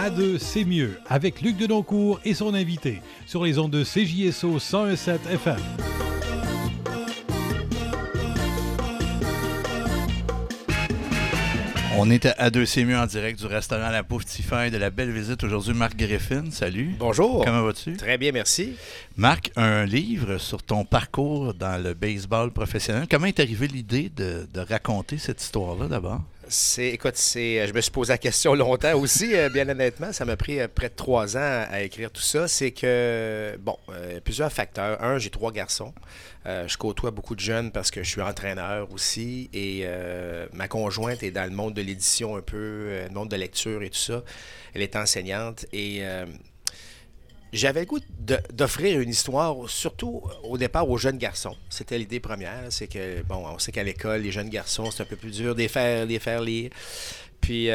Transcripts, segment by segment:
À deux, c'est mieux, avec Luc Denoncourt et son invité, sur les ondes de CJSO 101.7 FM. On est à deux, c'est mieux en direct du restaurant La Bouffe Tiffin de la belle visite aujourd'hui. Marc Griffin, salut. Bonjour. Comment vas-tu? Très bien, merci. Marc, un livre sur ton parcours dans le baseball professionnel. Comment est arrivée l'idée de raconter cette histoire-là d'abord? Je me suis posé la question longtemps aussi, bien honnêtement. Ça m'a pris près de 3 ans à écrire tout ça. C'est que, plusieurs facteurs. Un, j'ai 3 garçons. Je côtoie beaucoup de jeunes parce que je suis entraîneur aussi. Et ma conjointe est dans le monde de l'édition un peu, le monde de lecture et tout ça. Elle est enseignante et... j'avais le goût d'offrir une histoire, surtout au départ, aux jeunes garçons. C'était l'idée première. C'est que, on sait qu'à l'école, les jeunes garçons, c'est un peu plus dur de les faire lire. Puis,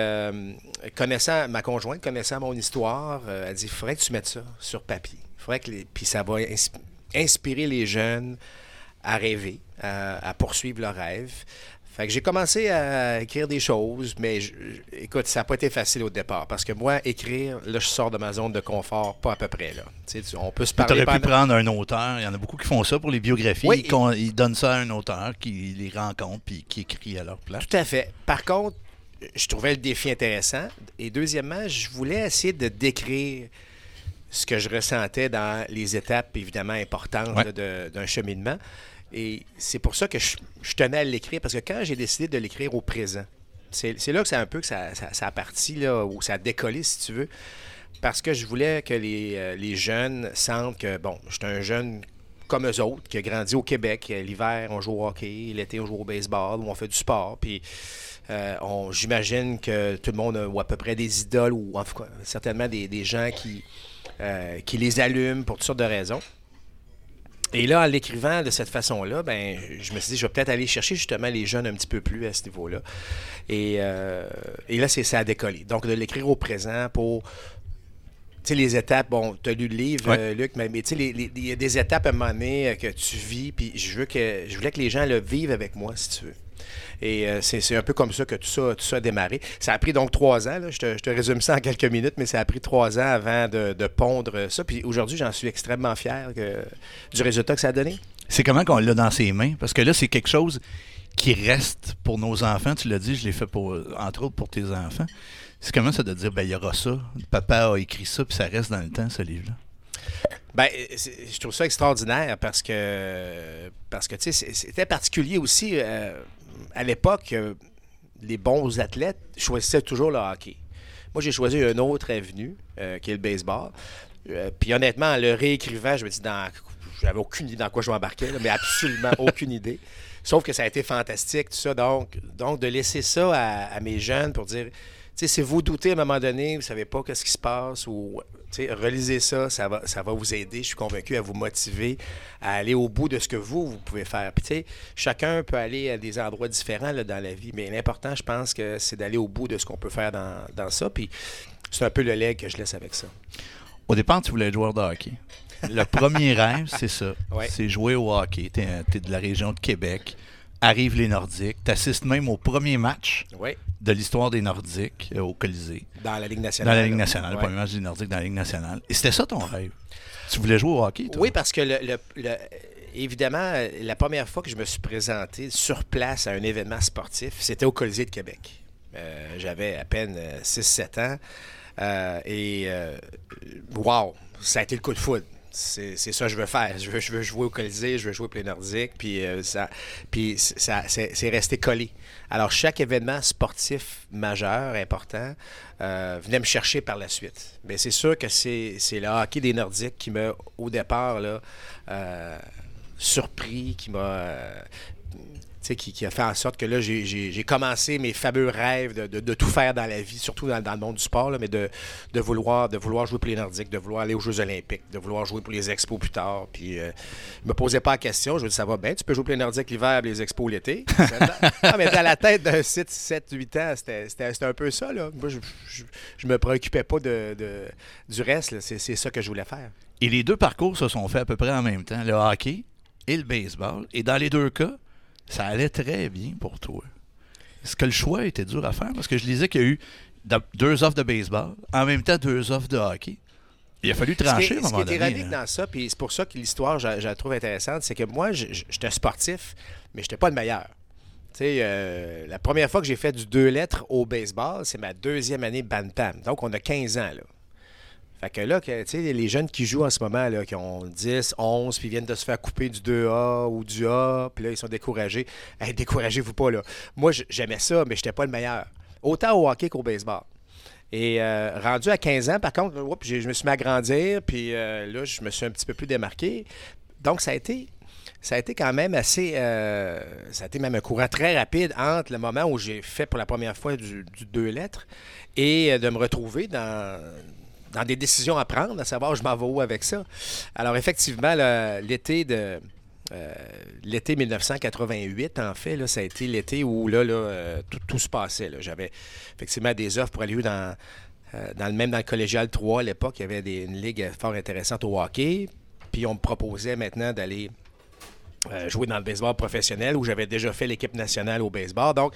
ma conjointe, connaissant mon histoire, elle dit, il faudrait que tu mettes ça sur papier. Puis ça va inspirer les jeunes à rêver, à poursuivre leurs rêves. Fait que j'ai commencé à écrire des choses, mais écoute, ça n'a pas été facile au départ. Parce que moi, écrire, là, je sors de ma zone de confort, pas à peu près, là. On peut se parler. Tu aurais pu prendre un auteur. Il y en a beaucoup qui font ça pour les biographies. Oui, ils donnent ça à un auteur qui les rencontre puis qui écrit à leur place. Tout à fait. Par contre, je trouvais le défi intéressant. Et deuxièmement, je voulais essayer de décrire ce que je ressentais dans les étapes, évidemment, importantes d'un cheminement. Et c'est pour ça que je tenais à l'écrire, parce que quand j'ai décidé de l'écrire au présent, c'est là que c'est un peu que ça a parti, là, ou ça a décollé, si tu veux, parce que je voulais que les jeunes sentent que, je suis un jeune comme eux autres, qui a grandi au Québec. L'hiver, on joue au hockey, l'été, on joue au baseball, ou on fait du sport, puis j'imagine que tout le monde a à peu près des idoles, ou en tout cas, certainement des gens qui les allument pour toutes sortes de raisons. Et là, en l'écrivant de cette façon-là, je me suis dit, je vais peut-être aller chercher justement les jeunes un petit peu plus à ce niveau-là. Et là, ça a décollé. Donc, de l'écrire au présent pour... Tu sais, les étapes, tu as lu le livre, Luc, mais tu sais, il y a des étapes à un moment donné que tu vis, puis je voulais que les gens le vivent avec moi, si tu veux. Et c'est un peu comme ça que tout ça a démarré. Ça a pris donc 3 ans. Là. Je te résume ça en quelques minutes, mais ça a pris 3 ans avant de pondre ça. Puis aujourd'hui, j'en suis extrêmement fier du résultat que ça a donné. C'est comment qu'on l'a dans ses mains? Parce que là, c'est quelque chose qui reste pour nos enfants. Tu l'as dit, je l'ai fait entre autres pour tes enfants. C'est comment ça de dire, il y aura ça. Papa a écrit ça, puis ça reste dans le temps, ce livre-là? Je trouve ça extraordinaire parce que tu sais, c'était particulier aussi. À l'époque, les bons athlètes choisissaient toujours le hockey. Moi, j'ai choisi une autre avenue, qui est le baseball. Puis honnêtement, en le réécrivant, je me dis, j'avais aucune idée dans quoi je m'embarquais, mais absolument aucune idée. Sauf que ça a été fantastique, tout ça. Donc de laisser ça à mes jeunes pour dire, tu sais, si vous doutez à un moment donné, vous ne savez pas qu'est-ce qui se passe, ou relisez ça, ça va vous aider, je suis convaincu, à vous motiver à aller au bout de ce que vous pouvez faire. Puis tu sais, chacun peut aller à des endroits différents là, dans la vie, mais l'important, je pense que c'est d'aller au bout de ce qu'on peut faire dans ça. Puis c'est un peu le leg que je laisse avec ça. Au départ, tu voulais être joueur de hockey. Le premier rêve, c'est ça. Ouais. C'est jouer au hockey. Tu es de la région de Québec. Arrivent les Nordiques. Tu assistes même au premier match de l'histoire des Nordiques au Colisée. Dans la Ligue nationale. Dans la Ligue nationale. Le premier match des Nordiques dans la Ligue nationale. Et c'était ça ton rêve? Tu voulais jouer au hockey, toi? Oui, parce que évidemment, la première fois que je me suis présenté sur place à un événement sportif, c'était au Colisée de Québec. J'avais à peine 6-7 ans. Wow, ça a été le coup de foudre. C'est ça que je veux faire. Je veux jouer au Colisée, je veux jouer pour les Nordiques, puis c'est resté collé. Alors, chaque événement sportif majeur, important, venait me chercher par la suite. Mais c'est sûr que c'est le hockey des Nordiques qui m'a, au départ, là, surpris, qui m'a... qui a fait en sorte que là, j'ai commencé mes fameux rêves de tout faire dans la vie, surtout dans le monde du sport, là, mais de vouloir jouer pour les Nordiques, de vouloir aller aux Jeux olympiques, de vouloir jouer pour les Expos plus tard. Puis, je me posais pas la question. Je me dis, ça va bien, tu peux jouer pour les Nordiques l'hiver et les Expos l'été. Mais dans la tête d'un 7-8 ans, c'était un peu ça. Là. Moi, je me préoccupais pas du reste. Là. C'est ça que je voulais faire. Et les deux parcours se sont faits à peu près en même temps, le hockey et le baseball. Et dans les deux cas, ça allait très bien pour toi. Est-ce que le choix était dur à faire? Parce que je disais qu'il 2 offres de baseball, en même temps 2 offres de hockey. Il a fallu trancher à un moment donné. Ce qui est ironique dans ça, puis c'est pour ça que l'histoire, je la trouve intéressante, c'est que moi, j'étais sportif, mais je n'étais pas le meilleur. Tu sais, la première fois que j'ai fait du 2 lettres au baseball, c'est ma 2e année Bantam. Donc, on a 15 ans, là. Fait que là, tu sais, les jeunes qui jouent en ce moment, là, qui ont 10, 11, puis viennent de se faire couper du 2A ou du A, puis là, ils sont découragés. Hey, découragez-vous pas, là. Moi, j'aimais ça, mais j'étais pas le meilleur. Autant au hockey qu'au baseball. Et rendu à 15 ans, par contre, je me suis mis à grandir, puis là, je me suis un petit peu plus démarqué. Donc, ça a été quand même assez... ça a été même un courant très rapide entre le moment où j'ai fait pour la première fois du 2 lettres et de me retrouver dans des décisions à prendre, à savoir je m'en vais où avec ça. Alors, effectivement, l'été 1988, en fait, là, ça a été l'été où tout se passait. Là. J'avais effectivement des offres pour aller dans le collégial 3 à l'époque. Il y avait une ligue fort intéressante au hockey. Puis on me proposait maintenant d'aller jouer dans le baseball professionnel où j'avais déjà fait l'équipe nationale au baseball. Donc,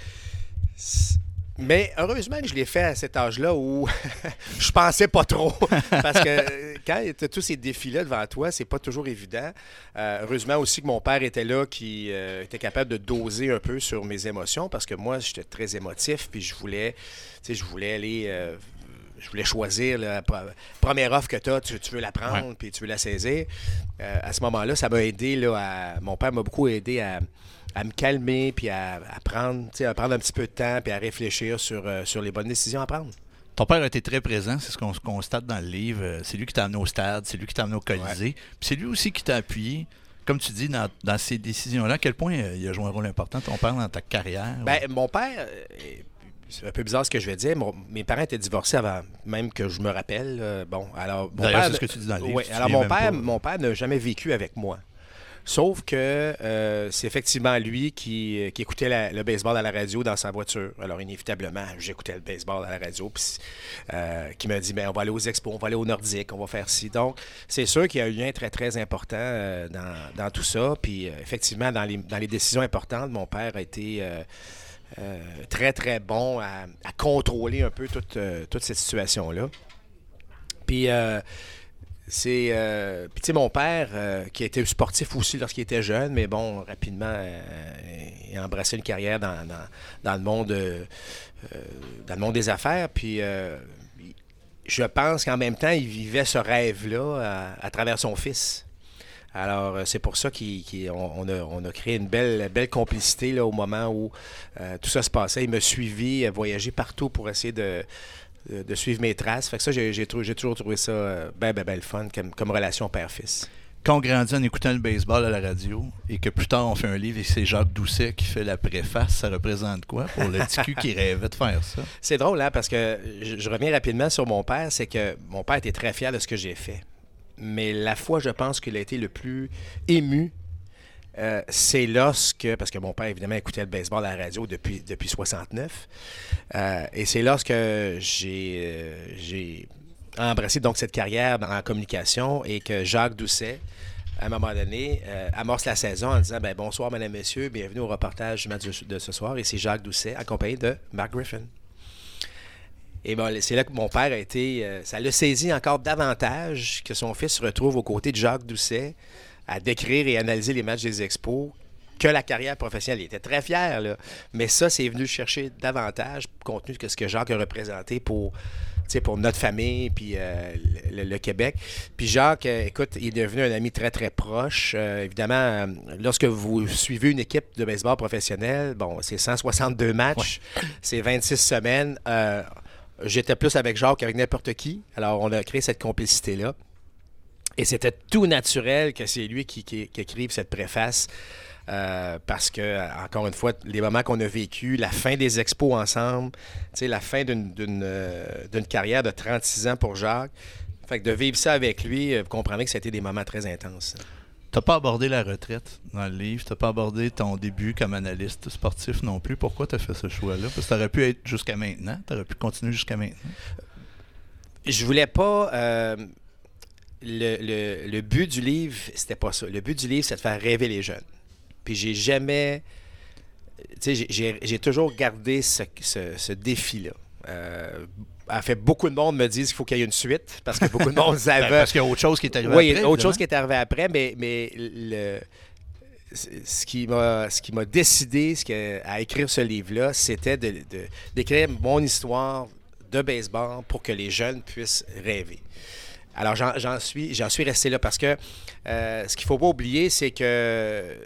mais heureusement que je l'ai fait à cet âge-là où je pensais pas trop. Parce que quand tu as tous ces défis-là devant toi, c'est pas toujours évident. Heureusement aussi que mon père était là, qui était capable de doser un peu sur mes émotions parce que moi, j'étais très émotif puis je voulais aller... je voulais choisir la première offre que tu as, tu veux la prendre puis tu veux la saisir. À ce moment-là, ça m'a aidé. Mon père m'a beaucoup aidé à me calmer puis à prendre un petit peu de temps puis à réfléchir sur les bonnes décisions à prendre. Ton père a été très présent, c'est ce qu'on constate dans le livre. C'est lui qui t'a amené au stade, c'est lui qui t'a amené au Colisée. Puis c'est lui aussi qui t'a appuyé, comme tu dis, dans ces décisions-là. À quel point il a joué un rôle important, ton père, dans ta carrière? Mon père... C'est un peu bizarre ce que je vais dire. Mes parents étaient divorcés avant même que je me rappelle. Alors, d'ailleurs, c'est ce que tu dis dans le livre. Oui, alors mon père n'a jamais vécu avec moi. Sauf que c'est effectivement lui qui écoutait le baseball à la radio dans sa voiture. Alors, inévitablement, j'écoutais le baseball à la radio. Puis, qui m'a dit, on va aller aux expos, on va aller au Nordique, on va faire ci. Donc, c'est sûr qu'il y a un lien très, très important dans tout ça. Puis, effectivement, dans les décisions importantes, mon père a été... très, très bon à contrôler un peu toute cette situation-là. Puis, tu sais, mon père, qui a été sportif aussi lorsqu'il était jeune, mais bon, rapidement, il a embrassé une carrière dans le monde des affaires. Puis, je pense qu'en même temps, il vivait ce rêve-là à travers son fils. Alors, c'est pour ça qu'on a créé une belle complicité là, au moment où tout ça se passait. Il m'a suivi, a voyagé partout pour essayer de suivre mes traces. Fait que ça, j'ai toujours trouvé ça ben le fun comme relation père-fils. Quand on grandit en écoutant le baseball à la radio et que plus tard on fait un livre et c'est Jacques Doucet qui fait la préface, ça représente quoi pour le petit cul qui rêvait de faire ça? C'est drôle, hein, parce que je reviens rapidement sur mon père. C'est que mon père était très fier de ce que j'ai fait. Mais la fois, je pense qu'il a été le plus ému, c'est parce que mon père, évidemment, écoutait le baseball à la radio depuis 69, et c'est lorsque j'ai embrassé donc cette carrière en communication et que Jacques Doucet, à un moment donné, amorce la saison en disant « Bonsoir, mesdames, messieurs, bienvenue au reportage du match de ce soir. » Et c'est Jacques Doucet, accompagné de Mark Griffin. Et c'est là que mon père a été... ça l'a saisi encore davantage que son fils se retrouve aux côtés de Jacques Doucet à décrire et analyser les matchs des Expos que la carrière professionnelle. Il était très fier, là. Mais ça, c'est venu chercher davantage compte tenu de ce que Jacques a représenté pour notre famille puis le Québec. Puis Jacques, écoute, il est devenu un ami très, très proche. Évidemment, lorsque vous suivez une équipe de baseball professionnelle, c'est 162 matchs, c'est 26 semaines. J'étais plus avec Jacques qu'avec n'importe qui. Alors, on a créé cette complicité-là. Et c'était tout naturel que c'est lui qui écrive cette préface. Parce que, encore une fois, les moments qu'on a vécu, la fin des expos ensemble, la fin d'une carrière de 36 ans pour Jacques. Fait que de vivre ça avec lui, vous comprenez que c'était des moments très intenses. Tu n'as pas abordé la retraite dans le livre, tu n'as pas abordé ton début comme analyste sportif non plus. Pourquoi tu as fait ce choix-là? Parce que tu aurais pu être jusqu'à maintenant, tu aurais pu continuer jusqu'à maintenant. Je voulais pas... Le but du livre, c'était pas ça. Le but du livre, c'est de faire rêver les jeunes. Puis j'ai jamais... j'ai toujours gardé ce défi-là. a fait beaucoup de monde me disent qu'il faut qu'il y ait une suite parce que beaucoup de monde savait. Parce qu'il y a autre chose qui est arrivé après. Oui, après. il y a autre chose qui est arrivé après, mais ce qui m'a décidé à écrire ce livre-là, c'était d'écrire mon histoire de baseball pour que les jeunes puissent rêver. Alors, j'en suis resté là parce que ce qu'il ne faut pas oublier, c'est que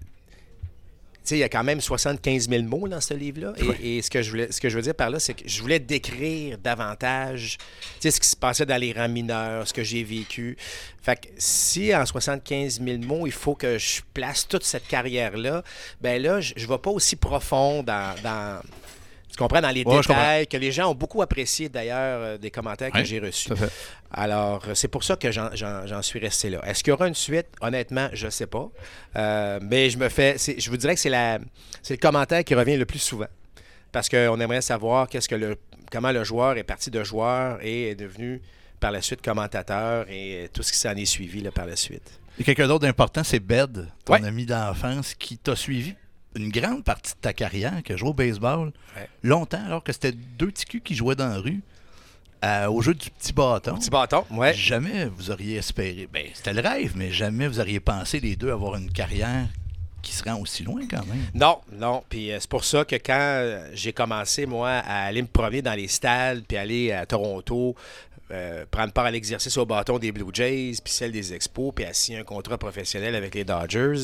il y a quand même 75 000 mots dans ce livre-là. Et ce que je veux dire par là, c'est que je voulais décrire davantage ce qui se passait dans les rangs mineurs, ce que j'ai vécu. Fait que si en 75 000 mots, il faut que je place toute cette carrière-là, ben là, je ne vais pas aussi profond dans tu comprends, dans les détails, que les gens ont beaucoup apprécié d'ailleurs des commentaires que j'ai reçus. Alors, c'est pour ça que j'en suis resté là. Est-ce qu'il y aura une suite? Honnêtement, je ne sais pas. Mais je vous dirais que c'est le commentaire qui revient le plus souvent. Parce qu'on aimerait savoir comment le joueur est parti de joueur et est devenu par la suite commentateur et tout ce qui s'en est suivi là, par la suite. Et quelqu'un d'autre d'important, c'est Bed, ton ami d'enfance, qui t'a suivi une grande partie de ta carrière, qui a joué au baseball longtemps, alors que c'était deux petits culs qui jouaient dans la rue au jeu du petit bâton. Petit bâton, oui. Jamais vous auriez espéré. Ben, c'était le rêve, mais jamais vous auriez pensé les deux avoir une carrière qui se rend aussi loin quand même. Non. Puis c'est pour ça que quand j'ai commencé, moi, à aller me promener dans les stades, puis aller à Toronto, prendre part à l'exercice au bâton des Blue Jays, puis celle des Expos, puis à signer un contrat professionnel avec les Dodgers,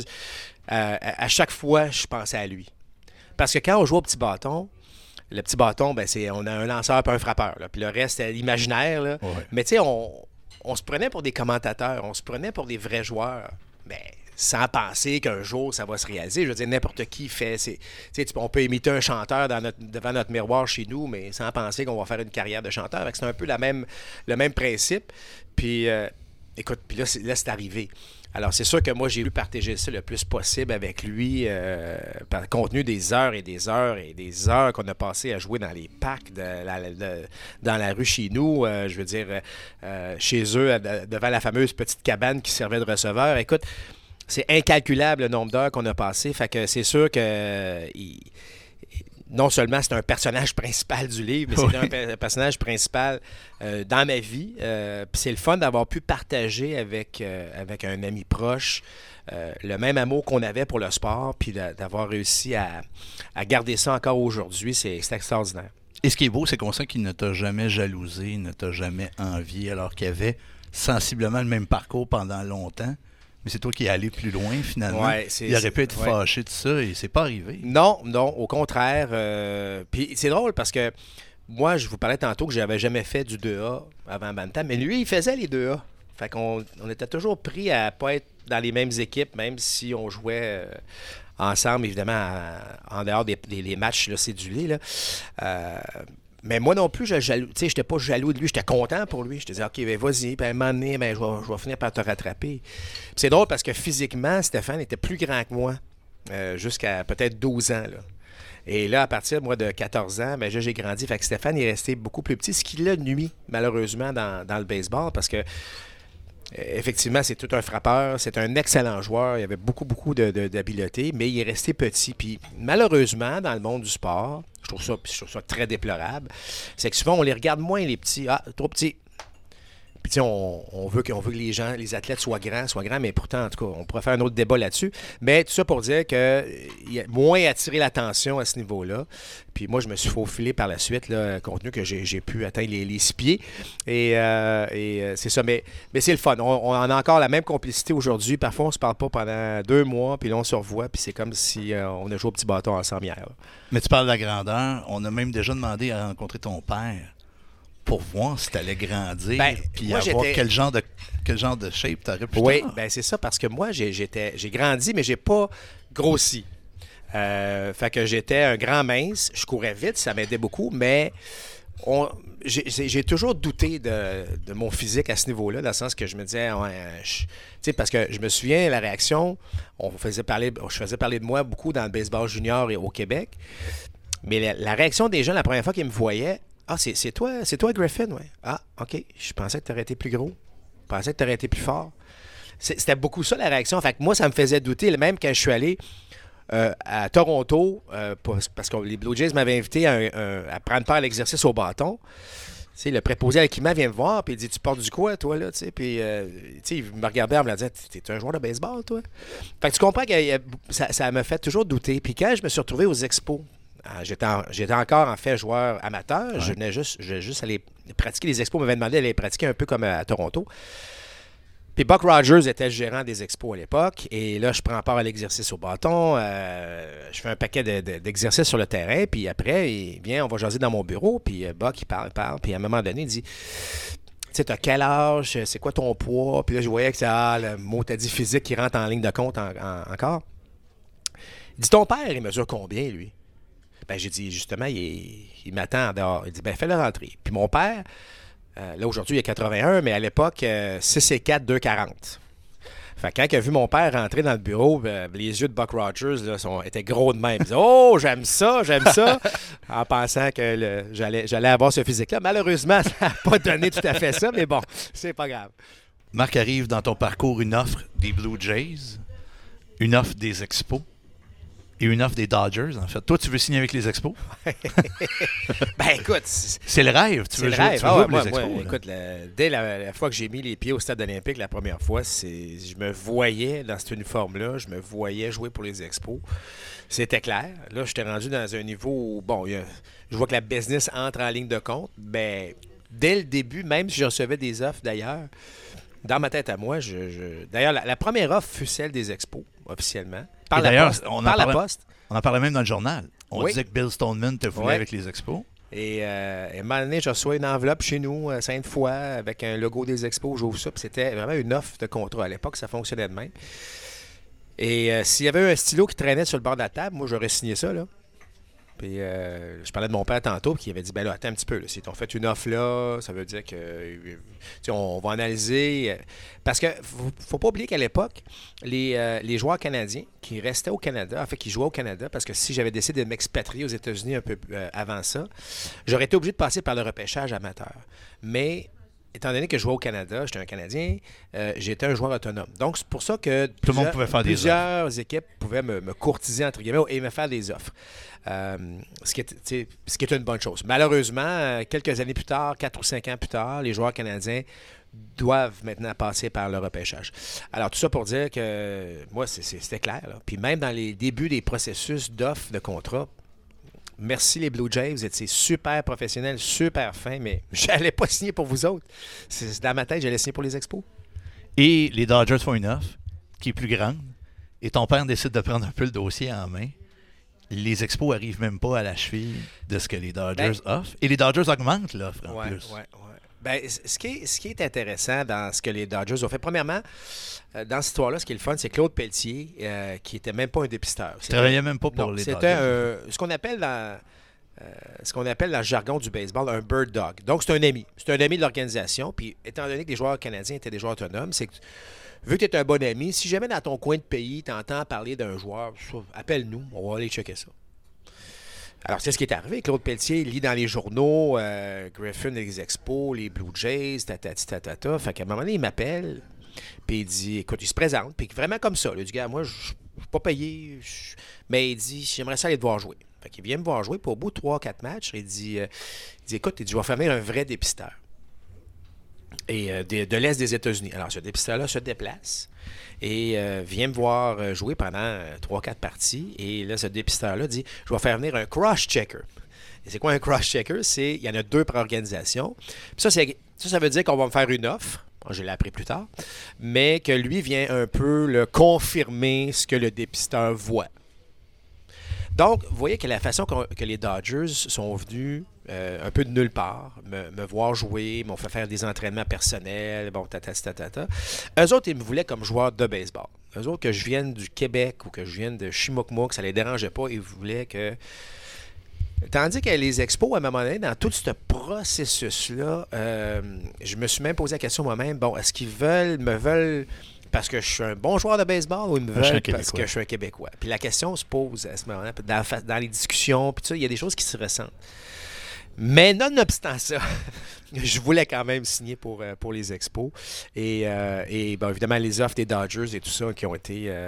à chaque fois, je pensais à lui. Parce que quand on joue au petit bâton, le petit bâton, ben on a un lanceur et un frappeur. Là. Puis le reste, c'est l'imaginaire. Là. Ouais. Mais tu sais, on se prenait pour des commentateurs, on se prenait pour des vrais joueurs. Mais sans penser qu'un jour, ça va se réaliser. Je veux dire, n'importe qui fait... on peut imiter un chanteur devant notre miroir chez nous, mais sans penser qu'on va faire une carrière de chanteur. C'est un peu le même principe. Puis, écoute, puis là, c'est arrivé. Alors, c'est sûr que moi, j'ai voulu partager ça le plus possible avec lui, par le contenu des heures et des heures et des heures qu'on a passées à jouer dans les parcs, dans la rue chez nous, je veux dire, chez eux, devant la fameuse petite cabane qui servait de receveur. Écoute, c'est incalculable le nombre d'heures qu'on a passé. Fait que c'est sûr que non seulement c'est un personnage principal du livre, mais c'est un personnage principal dans ma vie. Puis c'est le fun d'avoir pu partager avec un ami proche le même amour qu'on avait pour le sport, puis d'avoir réussi à garder ça encore aujourd'hui. C'est extraordinaire. Et ce qui est beau, c'est qu'on sent qu'il ne t'a jamais jalousé, ne t'a jamais envié, alors qu'il avait sensiblement le même parcours pendant longtemps. Mais c'est toi qui es allé plus loin, finalement. Ouais, il aurait pu être fâché de ça et c'est pas arrivé. Non, au contraire. Puis c'est drôle parce que moi, je vous parlais tantôt que j'avais jamais fait du 2A avant Bantam, mais lui, il faisait les 2A. Fait qu'on était toujours pris à pas être dans les mêmes équipes, même si on jouait ensemble, évidemment, en dehors des matchs là, cédulés. Là. Mais moi non plus, je n'étais pas jaloux de lui, j'étais content pour lui. Je te disais, OK, ben vas-y, puis à un moment donné, ben, je vais finir par te rattraper. Puis c'est drôle parce que physiquement, Stéphane était plus grand que moi, jusqu'à peut-être 12 ans. Là. Et là, à partir moi, de 14 ans, ben, j'ai grandi. Fait que Stéphane est resté beaucoup plus petit, ce qui l'a nuit, malheureusement, dans le baseball, parce que effectivement, c'est tout un frappeur. C'est un excellent joueur. Il avait beaucoup d'habileté, mais il est resté petit. Puis malheureusement, dans le monde du sport, je trouve ça très déplorable, c'est que souvent, on les regarde moins, les petits. Ah, trop petits. Puis tu sais, on veut que les athlètes soient grands, mais pourtant, en tout cas, on pourrait faire un autre débat là-dessus. Mais tout ça pour dire qu'il y a moins attiré l'attention à ce niveau-là. Puis moi, je me suis faufilé par la suite, là, compte tenu que j'ai pu atteindre les 6 pieds. Et c'est ça. Mais c'est le fun. On a encore la même complicité aujourd'hui. Parfois, on se parle pas pendant 2 mois, puis là, on se revoit, puis c'est comme si on a joué au petit bâton ensemble hier. Là. Mais tu parles de la grandeur. On a même déjà demandé à rencontrer ton père pour voir si tu allais grandir, puis avoir quel genre de shape tu aurais plus tard. Oui, c'est ça, parce que moi, j'ai grandi, mais j'ai pas grossi. Fait que j'étais un grand mince, je courais vite, ça m'aidait beaucoup, mais j'ai toujours douté de mon physique à ce niveau-là, dans le sens que je me disais, parce que je me souviens, la réaction, je faisais parler de moi beaucoup dans le baseball junior et au Québec, mais la réaction des gens, la première fois qu'ils me voyaient, ah, c'est toi Griffin, ouais. Ah, OK. Je pensais que tu aurais été plus gros. Je pensais que tu aurais été plus fort. C'était beaucoup ça, la réaction. Fait que moi, ça me faisait douter. Même quand je suis allé à Toronto, parce que les Blue Jays m'avaient invité à prendre part à l'exercice au bâton. Tu sais, le préposé à l'équipement vient me voir, puis il dit, tu portes du quoi, toi, là, tu sais, puis, tu sais, il me regardait en me disant, t'es un joueur de baseball, toi? Fait que tu comprends que ça m'a fait toujours douter. Puis quand je me suis retrouvé aux expos, j'étais encore, en fait, joueur amateur, je venais juste aller pratiquer les expos, on m'avait demandé d'aller pratiquer un peu comme à Toronto. Puis Buck Rogers était le gérant des expos à l'époque. Et là, je prends part à l'exercice au bâton. Je fais un paquet d'exercices sur le terrain. Puis après, on va jaser dans mon bureau. Puis Buck, il parle. Puis à un moment donné, il dit, tu sais, t'as quel âge? C'est quoi ton poids? Puis là, je voyais que c'est le mot t'as dit physique qui rentre en ligne de compte encore. Il dit, ton père, il mesure combien, lui? Ben, j'ai dit, justement, il m'attend en dehors. Il dit, ben, fais-le rentrer. Puis mon père... là, aujourd'hui, il y a 81, mais à l'époque, 6 et 4, 2,40. Fait que quand il a vu mon père rentrer dans le bureau, les yeux de Buck Rogers là, étaient gros de même. Il disait, oh, j'aime ça, en pensant que j'allais avoir ce physique-là. Malheureusement, ça n'a pas donné tout à fait ça, mais bon, c'est pas grave. Marc, arrive dans ton parcours une offre des Blue Jays, une offre des Expos et une offre des Dodgers, en fait. Toi, tu veux signer avec les Expos? Ben, écoute... C'est le rêve. Tu veux jouer pour les Expos. Écoute, dès la fois que j'ai mis les pieds au stade olympique la première fois, je me voyais dans cet uniforme-là, je me voyais jouer pour les Expos. C'était clair. Là, j'étais rendu dans un niveau où, bon, je vois que la business entre en ligne de compte. Ben, dès le début, même si je recevais des offres d'ailleurs, dans ma tête à moi, d'ailleurs, la première offre fut celle des Expos, officiellement. Par la poste. On en parlait même dans le journal. On Oui. disait que Bill Stoneman te voulait Oui. avec les Expos. Et à un moment donné, je reçois une enveloppe chez nous, Sainte-Foy, avec un logo des Expos. J'ouvre ça, puis c'était vraiment une offre de contrat. À l'époque, ça fonctionnait de même. Et s'il y avait un stylo qui traînait sur le bord de la table, moi, j'aurais signé ça, là. Puis je parlais de mon père tantôt, qui avait dit, ben là, attends un petit peu, là, si t'ont fait une offre là, ça veut dire que on va analyser. Parce que faut pas oublier qu'à l'époque, les joueurs canadiens qui restaient au Canada, en fait, qui jouaient au Canada, parce que si j'avais décidé de m'expatrier aux États-Unis un peu avant ça, j'aurais été obligé de passer par le repêchage amateur. Mais étant donné que je jouais au Canada, j'étais un Canadien, j'étais un joueur autonome. Donc, c'est pour ça que Tout le monde pouvait faire des offres. plusieurs équipes pouvaient me courtiser, entre guillemets, et me faire des offres. Ce qui est une bonne chose. Malheureusement, quelques années plus tard, 4 ou 5 ans plus tard, les joueurs canadiens doivent maintenant passer par le repêchage. Alors, tout ça pour dire que moi, c'était clair. Là. Puis même dans les débuts des processus d'offres de contrat, merci les Blue Jays, vous étiez super professionnels, super fins, mais j'allais pas signer pour vous autres. Dans ma tête, j'allais signer pour les Expos. Et les Dodgers font une offre qui est plus grande. Et ton père décide de prendre un peu le dossier en main. Les Expos n'arrivent même pas à la cheville de ce que les Dodgers offrent. Et les Dodgers augmentent l'offre en plus. Ouais. Ben, ce qui est intéressant dans ce que les Dodgers ont fait, premièrement, dans cette histoire-là, ce qui est le fun, c'est Claude Pelletier, qui n'était même pas un dépisteur. Il ne travaillait même pas pour les Dodgers. Dodgers. Ce qu'on appelle dans le jargon du baseball un bird dog. Donc, c'est un ami. C'est un ami de l'organisation. Puis, étant donné que les joueurs canadiens étaient des joueurs autonomes, c'est que vu que tu es un bon ami, si jamais dans ton coin de pays, tu entends parler d'un joueur, appelle-nous, on va aller checker ça. Alors, c'est ce qui est arrivé. Claude Pelletier lit dans les journaux Griffin, les Expos, les Blue Jays, tatata. Fait qu'à un moment donné, il m'appelle, puis il dit, écoute, il se présente, puis vraiment comme ça. Il dit, gars, moi, je ne suis pas payé, mais il dit, j'aimerais ça aller te voir jouer. Fait qu'il vient me voir jouer, puis au bout de 3-4 matchs, il dit, écoute, je vais faire venir un vrai dépisteur. Et de l'Est des États-Unis. Alors, ce dépisteur-là se déplace et vient me voir jouer pendant 3-4 parties. Et là, ce dépisteur-là dit, je vais faire venir un cross-checker. Et c'est quoi un cross-checker? Il y en a 2 par organisation. Puis ça veut dire qu'on va me faire une offre. Je l'ai appris plus tard. Mais que lui vient un peu le confirmer ce que le dépisteur voit. Donc, vous voyez que la façon que les Dodgers sont venus un peu de nulle part, me voir jouer, m'ont fait faire des entraînements personnels, bon, tatata. Eux autres, ils me voulaient comme joueur de baseball. Eux autres, que je vienne du Québec ou que je vienne de Chimookmook, ça les dérangeait pas. Ils voulaient que... Tandis que les Expos, à un moment donné, dans tout ce processus-là, je me suis même posé la question moi-même, bon, est-ce qu'ils me veulent parce que je suis un bon joueur de baseball ou ils me veulent parce que je suis un Québécois? Puis la question se pose à ce moment-là, dans les discussions, puis il y a des choses qui se ressentent. Mais nonobstant ça, je voulais quand même signer pour les Expos. Et évidemment, les offres des Dodgers et tout ça qui ont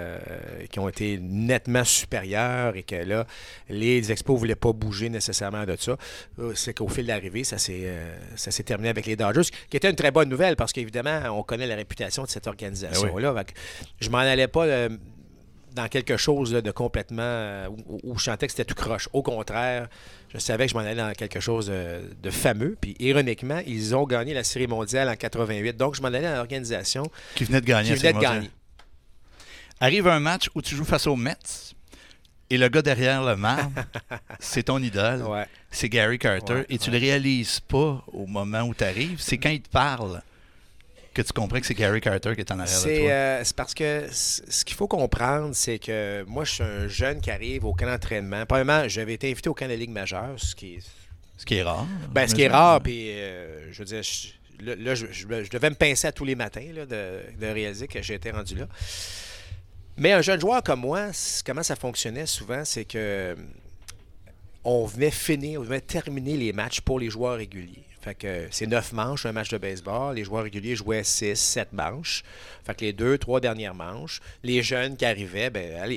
été nettement supérieures et que là, les Expos ne voulaient pas bouger nécessairement de ça. C'est qu'au fil d'arrivée, ça s'est terminé avec les Dodgers, qui était une très bonne nouvelle parce qu'évidemment, on connaît la réputation de cette organisation-là. Oui. Je m'en allais pas dans quelque chose là, de complètement où je sentais que c'était tout croche. Au contraire, je savais que je m'en allais dans quelque chose de fameux. Puis, ironiquement, ils ont gagné la Série mondiale en 88. Donc, je m'en allais dans l'organisation qui venait de gagner. Arrive un match où tu joues face aux Mets et le gars derrière le marbre, c'est ton idole. Ouais. C'est Gary Carter. Et tu le réalises pas au moment où tu arrives. C'est quand il te parle que tu comprends que c'est Gary Carter qui est en arrière de toi. C'est parce que ce qu'il faut comprendre, c'est que moi, je suis un jeune qui arrive au camp d'entraînement. Premièrement, j'avais été invité au camp de la Ligue majeure, ce qui est rare. Ce qui est rare, puis je veux dire, je devais me pincer à tous les matins là, de réaliser que j'étais rendu là. Mais un jeune joueur comme moi, comment ça fonctionnait souvent, c'est que on venait terminer les matchs pour les joueurs réguliers. Fait que c'est 9 manches, un match de baseball. Les joueurs réguliers jouaient 6, 7 manches. Fait que les 2, 3 dernières manches, les jeunes qui arrivaient,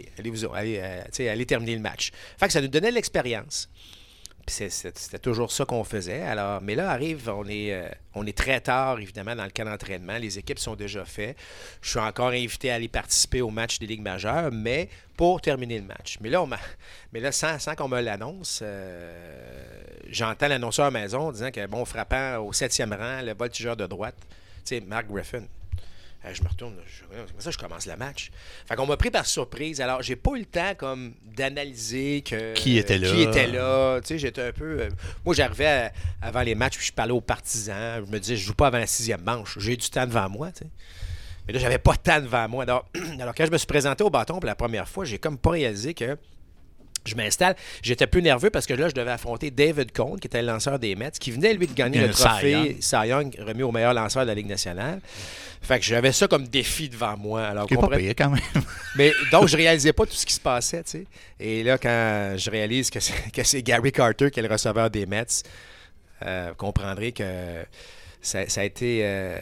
allez terminer le match. Fait que ça nous donnait de l'expérience. Puis c'était toujours ça qu'on faisait. Alors, mais là, on est très tard, évidemment, dans le camp d'entraînement. Les équipes sont déjà faites. Je suis encore invité à aller participer au match des Ligues majeures, mais pour terminer le match. Mais là, sans qu'on me l'annonce, j'entends l'annonceur à la maison disant que, frappant au 7e rang, le voltigeur de droite, tu sais, Mark Griffin. Je me retourne, comment ça je commence le match? Fait qu'on m'a pris par surprise. Alors, j'ai pas eu le temps comme d'analyser qui était là. Tu sais, j'étais un peu... moi, j'arrivais avant les matchs, puis je parlais aux partisans. Je me disais, je joue pas avant la 6e manche. J'ai du temps devant moi, tu sais. Mais là, j'avais pas de temps devant moi. Alors, quand je me suis présenté au bâton pour la première fois, j'ai comme pas réalisé que je m'installe. J'étais plus nerveux parce que là, je devais affronter David Cone, qui était le lanceur des Mets, qui venait, lui, de gagner le trophée Cy Young remis au meilleur lanceur de la Ligue nationale. Fait que j'avais ça comme défi devant moi. Alors, pas payé quand même. Mais donc, je réalisais pas tout ce qui se passait, tu sais. Et là, quand je réalise que c'est Gary Carter qui est le receveur des Mets, vous comprendrez que ça a été...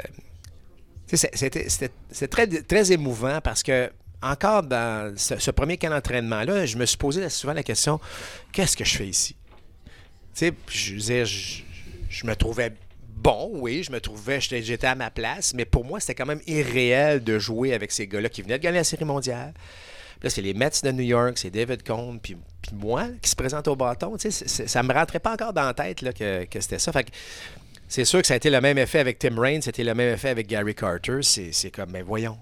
c'était très, très émouvant parce que encore dans ce premier camp d'entraînement-là, je me suis posé souvent la question, qu'est-ce que je fais ici? Tu sais, je me trouvais bon, oui, j'étais à ma place, mais pour moi, c'était quand même irréel de jouer avec ces gars-là qui venaient de gagner la Série mondiale. Puis là, c'est les Mets de New York, c'est David Cone, puis moi qui se présente au bâton. Tu sais, ça me rentrait pas encore dans la tête là, que c'était ça. Fait que c'est sûr que ça a été le même effet avec Tim Raines, c'était le même effet avec Gary Carter. C'est comme, mais voyons,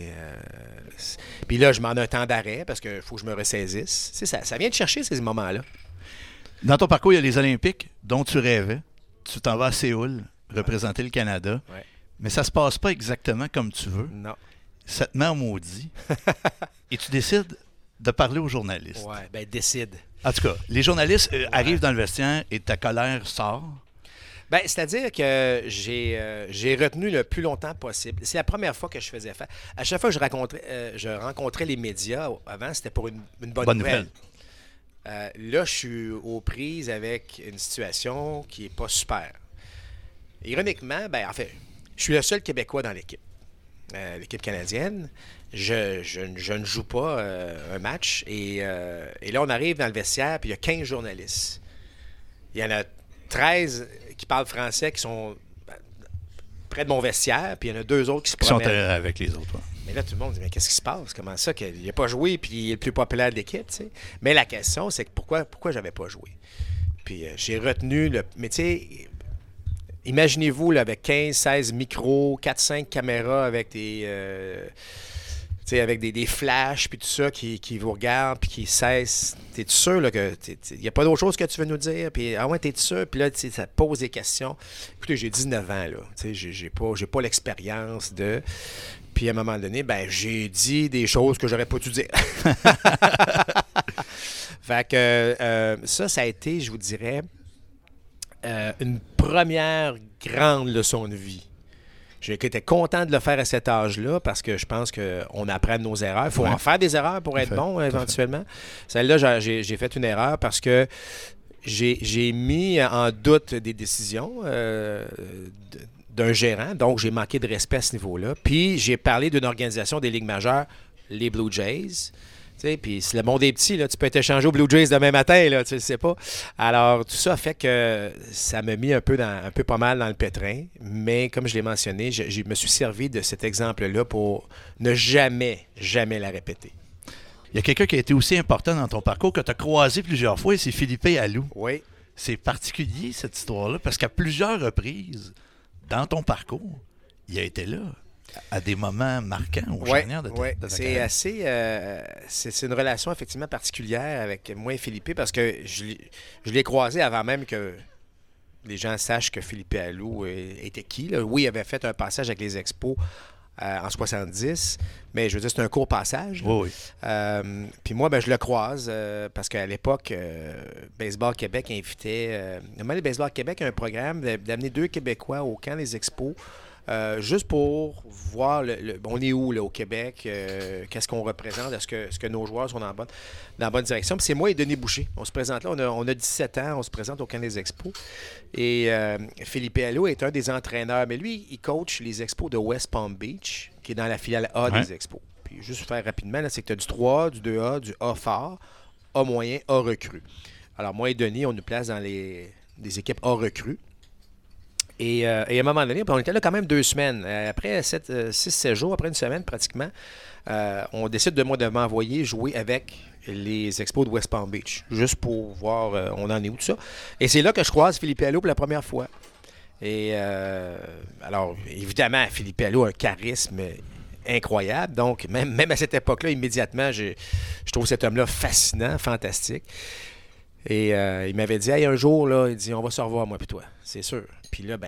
Puis là, je m'en ai un temps d'arrêt parce qu'il faut que je me ressaisisse. Tu sais, ça vient de chercher ces moments-là. Dans ton parcours, il y a les Olympiques dont tu rêvais. Tu t'en vas à Séoul, représenter le Canada. Ouais. Mais ça se passe pas exactement comme tu veux. Non. Ça te met en maudit. Et tu décides de parler aux journalistes. Ouais, ben décide. En tout cas, les journalistes arrivent dans le vestiaire et ta colère sort. Ben, c'est-à-dire que j'ai retenu le plus longtemps possible. C'est la première fois que je faisais faire. À chaque fois que je rencontrais les médias, avant, c'était pour une bonne nouvelle. Là, je suis aux prises avec une situation qui n'est pas super. Ironiquement, en fait, je suis le seul Québécois dans l'équipe. L'équipe canadienne. Je ne joue pas un match. Et là, on arrive dans le vestiaire, puis il y a 15 journalistes. Il y en a 13 qui parlent français, qui sont près de mon vestiaire, puis il y en a 2 autres qui se promènent. Qui sont avec les autres. Ouais. Mais là, tout le monde dit, mais qu'est-ce qui se passe? Comment ça qu'il n'a pas joué, puis il est le plus populaire de l'équipe, tu sais? Mais la question, c'est que pourquoi j'avais pas joué? Puis j'ai retenu le... Mais tu sais, imaginez-vous, là, avec 15, 16 micros, 4-5 caméras avec des... avec des flashs, puis tout ça, qui vous regardent, puis qui cessent. T'es-tu sûr là, que il n'y a pas d'autre chose que tu veux nous dire? Puis, ah ouais, t'es-tu sûr? Puis là, ça pose des questions. Écoutez, j'ai 19 ans, là. J'ai pas l'expérience de... Puis à un moment donné, j'ai dit des choses que j'aurais pas dû dire. Fait que ça a été, je vous dirais, une première grande leçon de vie. J'étais content de le faire à cet âge-là parce que je pense qu'on apprend de nos erreurs. Il faut en faire des erreurs pour être bon, éventuellement. Celle-là, j'ai fait une erreur parce que j'ai mis en doute des décisions d'un gérant, donc j'ai manqué de respect à ce niveau-là. Puis j'ai parlé d'une organisation des ligues majeures, les Blue Jays. Puis si le monde est petit, là, tu peux être échangé aux Blue Jays demain matin, là, tu ne sais pas. Alors, tout ça fait que ça m'a mis un peu pas mal dans le pétrin. Mais comme je l'ai mentionné, je me suis servi de cet exemple-là pour ne jamais la répéter. Il y a quelqu'un qui a été aussi important dans ton parcours, que tu as croisé plusieurs fois, et c'est Philippe Alou. Oui. C'est particulier, cette histoire-là, parce qu'à plusieurs reprises, dans ton parcours, il a été là, à des moments marquants au charnière de ta c'est carrière. assez... c'est une relation effectivement particulière avec moi et Philippe, parce que je l'ai croisé avant même que les gens sachent que Philippe Alou était qui. Là. Oui, il avait fait un passage avec les Expos en 70, mais je veux dire, c'est un court passage. Oui. Puis moi, je le croise parce qu'à l'époque, Baseball Québec invitait... le Baseball Québec a un programme d'amener 2 Québécois au camp des Expos, juste pour voir on est où là, au Québec, qu'est-ce qu'on représente, est-ce que nos joueurs sont dans la bonne direction. Puis c'est moi et Denis Boucher. On se présente là, on a 17 ans, on se présente au camp des Expos. Et Philippe Alou est un des entraîneurs, mais lui, il coach les Expos de West Palm Beach, qui est dans la filiale A des Expos. Puis juste faire rapidement, là, c'est que tu as du 3A, du 2A, du A fort, A moyen, A recru. Alors moi et Denis, on nous place dans des équipes A recru. Et à un moment donné, on était là quand même 2 semaines. Après 6-7 jours, après une semaine pratiquement, on décide de m'envoyer jouer avec les Expos de West Palm Beach, juste pour voir on en est où, tout ça. Et c'est là que je croise Philippe Alou pour la première fois. Et alors, évidemment, Philippe Alou a un charisme incroyable. Donc, même à cette époque-là, immédiatement, je trouve cet homme-là fascinant, fantastique. Et il m'avait dit, hey, un jour, là, il dit, on va se revoir, moi puis toi, c'est sûr. Puis là,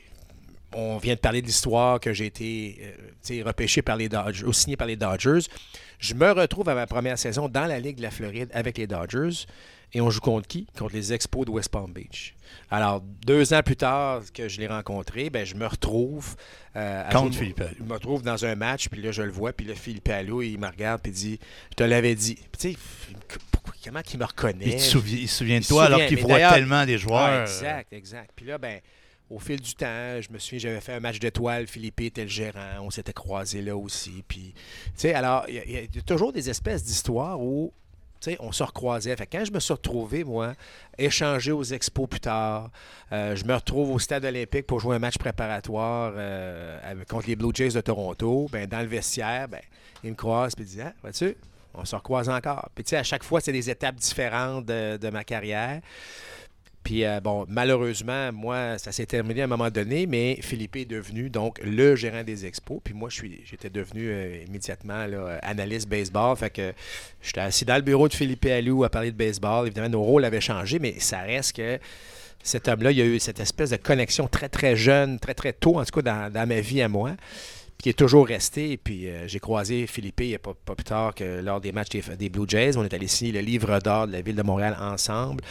on vient de parler de l'histoire que j'ai été repêché par les Dodgers, ou signé par les Dodgers. Je me retrouve à ma première saison dans la Ligue de la Floride avec les Dodgers. Et on joue contre qui? Contre les Expos de West Palm Beach. Alors, 2 ans plus tard que je l'ai rencontré, je me retrouve... contre Philippe Alou. Je me retrouve dans un match, puis là, je le vois, puis là, Philippe Alou, il me regarde, puis il dit, je te l'avais dit. Puis tu sais, comment il me reconnaît? Il se souvient de toi alors qu'il voit tellement des joueurs. Exact. Puis là, au fil du temps, je me souviens, j'avais fait un match d'étoiles, Philippe était le gérant, on s'était croisés là aussi. Puis, tu sais, alors, il y a toujours des espèces d'histoires où, tu sais, on se recroisait. Fait que quand je me suis retrouvé, moi, échangé aux Expos plus tard, je me retrouve au Stade olympique pour jouer un match préparatoire contre les Blue Jays de Toronto. Dans le vestiaire, il me croise et il dit, vois-tu, on se recroise encore. Puis, tu sais, à chaque fois, c'est des étapes différentes de ma carrière. Puis, malheureusement, moi, ça s'est terminé à un moment donné, mais Philippe est devenu donc le gérant des Expos. Puis moi, j'étais devenu immédiatement là, analyste baseball. Fait que j'étais assis dans le bureau de Philippe Alou à parler de baseball. Évidemment, nos rôles avaient changé, mais ça reste que cet homme-là, il y a eu cette espèce de connexion très, très jeune, très, très tôt, en tout cas dans ma vie à moi, qui est toujours resté. Puis j'ai croisé Philippe il n'y a pas plus tard que lors des matchs des Blue Jays. On est allé signer le livre d'or de la Ville de Montréal ensemble.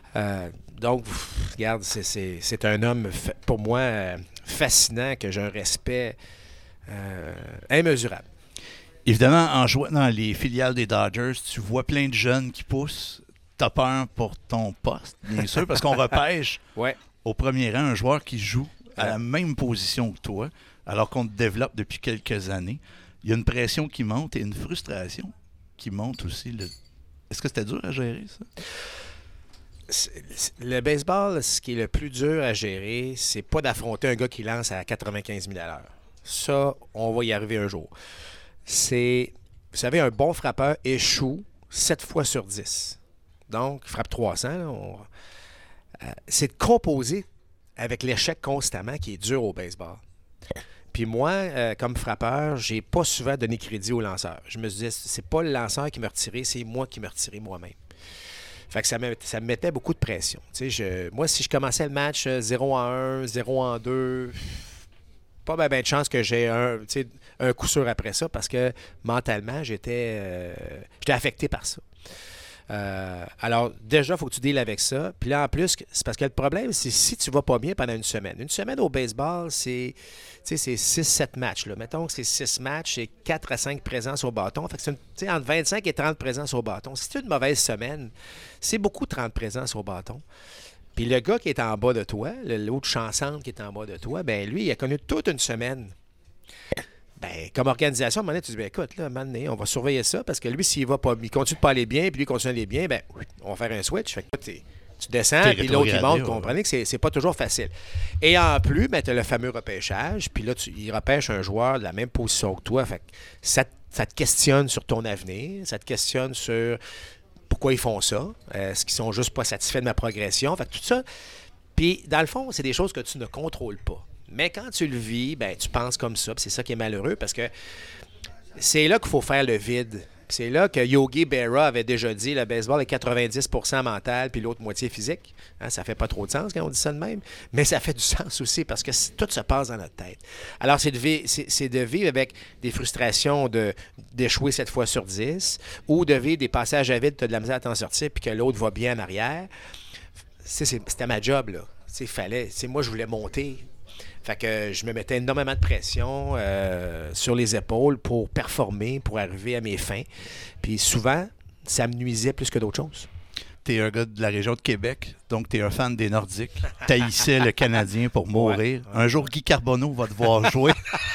Donc, regarde, c'est un homme, pour moi, fascinant, que j'ai un respect immesurable. Évidemment, en jouant dans les filiales des Dodgers, tu vois plein de jeunes qui poussent. T'as peur pour ton poste, bien sûr, parce qu'on repêche au premier rang un joueur qui joue à la même position que toi, alors qu'on te développe depuis quelques années. Il y a une pression qui monte et une frustration qui monte aussi. Est-ce que c'était dur à gérer, ça? Le baseball, ce qui est le plus dur à gérer, c'est pas d'affronter un gars qui lance à 95 000 à l'heure. Ça, on va y arriver un jour. Vous savez, un bon frappeur échoue 7 fois sur 10. Donc, il frappe 300. Là, c'est de composer avec l'échec constamment qui est dur au baseball. Puis moi, comme frappeur, j'ai pas souvent donné crédit au lanceur. Je me disais, c'est pas le lanceur qui m'a retiré, c'est moi qui me retiré moi-même. Fait que ça me mettait beaucoup de pression. Moi, si je commençais le match 0-1, 0-2, pas bien de chance que j'ai un coup sûr après ça parce que mentalement, j'étais affecté par ça. Alors, déjà, il faut que tu deals avec ça. Puis là, en plus, c'est parce que le problème, c'est si tu vas pas bien pendant une semaine. Une semaine au baseball, c'est 6-7 matchs. Là. Mettons que c'est 6 matchs et 4 à 5 présences au bâton. Fait que c'est entre 25 et 30 présences au bâton. Si tu as une mauvaise semaine, c'est beaucoup 30 présences au bâton. Puis le gars qui est en bas de toi, l'autre chansante qui est en bas de toi, ben lui, il a connu toute une semaine. Ben, comme organisation, à un moment donné, tu dis, ben, écoute, là, à un moment donné, on va surveiller ça parce que lui, s'il va pas, il continue de pas aller bien, puis lui, il continue d'aller bien, ben, on va faire un switch. Fait que là, tu descends, puis l'autre, il monte. Comprenez que c'est pas toujours facile. Et en plus, ben, tu as le fameux repêchage, puis là, il repêche un joueur de la même position que toi. Fait que ça te questionne sur ton avenir, ça te questionne sur pourquoi ils font ça, est-ce qu'ils sont juste pas satisfaits de ma progression. Fait que tout ça. Puis, dans le fond, c'est des choses que tu ne contrôles pas. Mais quand tu le vis, ben, tu penses comme ça. C'est ça qui est malheureux parce que c'est là qu'il faut faire le vide. C'est là que Yogi Berra avait déjà dit le baseball est 90% mental puis l'autre moitié physique. Hein, ça fait pas trop de sens quand on dit ça de même, mais ça fait du sens aussi parce que tout se passe dans notre tête. Alors, c'est de vivre avec des frustrations d'échouer 7 fois sur 10 ou de vivre des passages à vide, tu as de la misère à t'en sortir puis que l'autre va bien en arrière. C'était ma job, là. Moi, je voulais monter. Fait que je me mettais énormément de pression sur les épaules pour performer, pour arriver à mes fins. Puis souvent, ça me nuisait plus que d'autres choses. Tu es un gars de la région de Québec, donc tu es un fan des Nordiques. Tu haïssais le Canadien pour mourir. Ouais. Un jour, Guy Carbonneau va devoir jouer.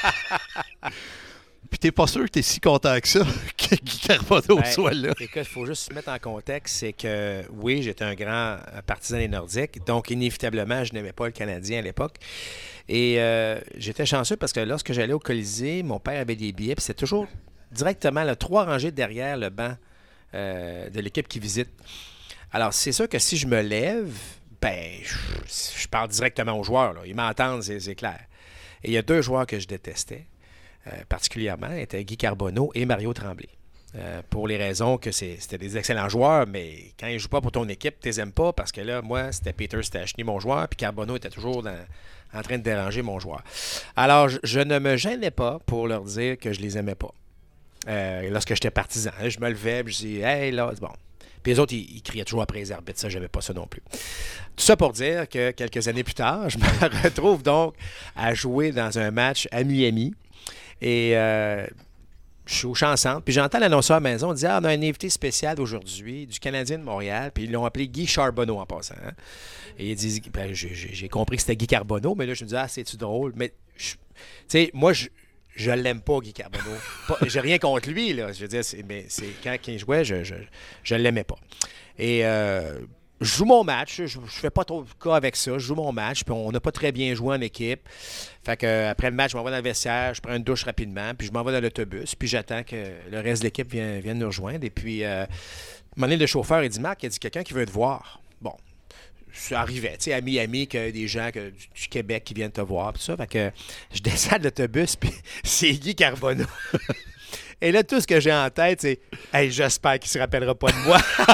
Puis t'es pas sûr que t'es si content que ça que Guy Carbonneau soit là. Écoute, il faut juste se mettre en contexte, c'est que oui, j'étais un grand partisan des Nordiques, donc inévitablement, je n'aimais pas le Canadien à l'époque. Et j'étais chanceux parce que lorsque j'allais au Colisée, mon père avait des billets, puis c'était toujours directement 3 rangées derrière le banc de l'équipe qui visite. Alors, c'est sûr que si je me lève, ben, je parle directement aux joueurs, là. Ils m'entendent, c'est clair. Et il y a 2 joueurs que je détestais. Particulièrement, étaient Guy Carbonneau et Mario Tremblay. Pour les raisons que c'était des excellents joueurs, mais quand ils ne jouent pas pour ton équipe, tu les aimes pas parce que là, moi, c'était Peter Stachny, mon joueur, puis Carbonneau était toujours en train de déranger mon joueur. Alors, je ne me gênais pas pour leur dire que je les aimais pas. Lorsque j'étais partisan, je me levais, puis je dis « Hey, là, c'est bon ». Puis les autres, ils criaient toujours après les arbitres. Ça, j'aimais pas ça non plus. Tout ça pour dire que quelques années plus tard, je me retrouve donc à jouer dans un match à Miami. Et je suis au Champ-Centre, puis j'entends l'annonceur à la maison dire « Ah, on a un invité spécial aujourd'hui du Canadien de Montréal. » Puis ils l'ont appelé Guy Charbonneau en passant. Hein? Et ils disent ben, j'ai compris que c'était Guy Carbonneau, mais là, je me dis « Ah, c'est-tu drôle? » Mais, tu sais, moi, je l'aime pas, Guy Carbonneau. J'ai rien contre lui, là. Je veux dire, mais quand il jouait, je l'aimais pas. Et je joue mon match. Je fais pas trop de cas avec ça. Je joue mon match, puis on n'a pas très bien joué en équipe. Fait que après le match, je m'en vais dans le vestiaire, je prends une douche rapidement, puis je m'en vais dans l'autobus, puis j'attends que le reste de l'équipe vienne nous rejoindre. Et puis, à un moment donné, le chauffeur, il dit « Marc, il a dit quelqu'un qui veut te voir. » Bon, ça arrivait, tu sais, à Miami, que des gens du Québec qui viennent te voir, tout ça. Fait que je descends de l'autobus, puis c'est Guy Carbonneau. Et là, tout ce que j'ai en tête, c'est « Hey, j'espère qu'il ne se rappellera pas de moi. »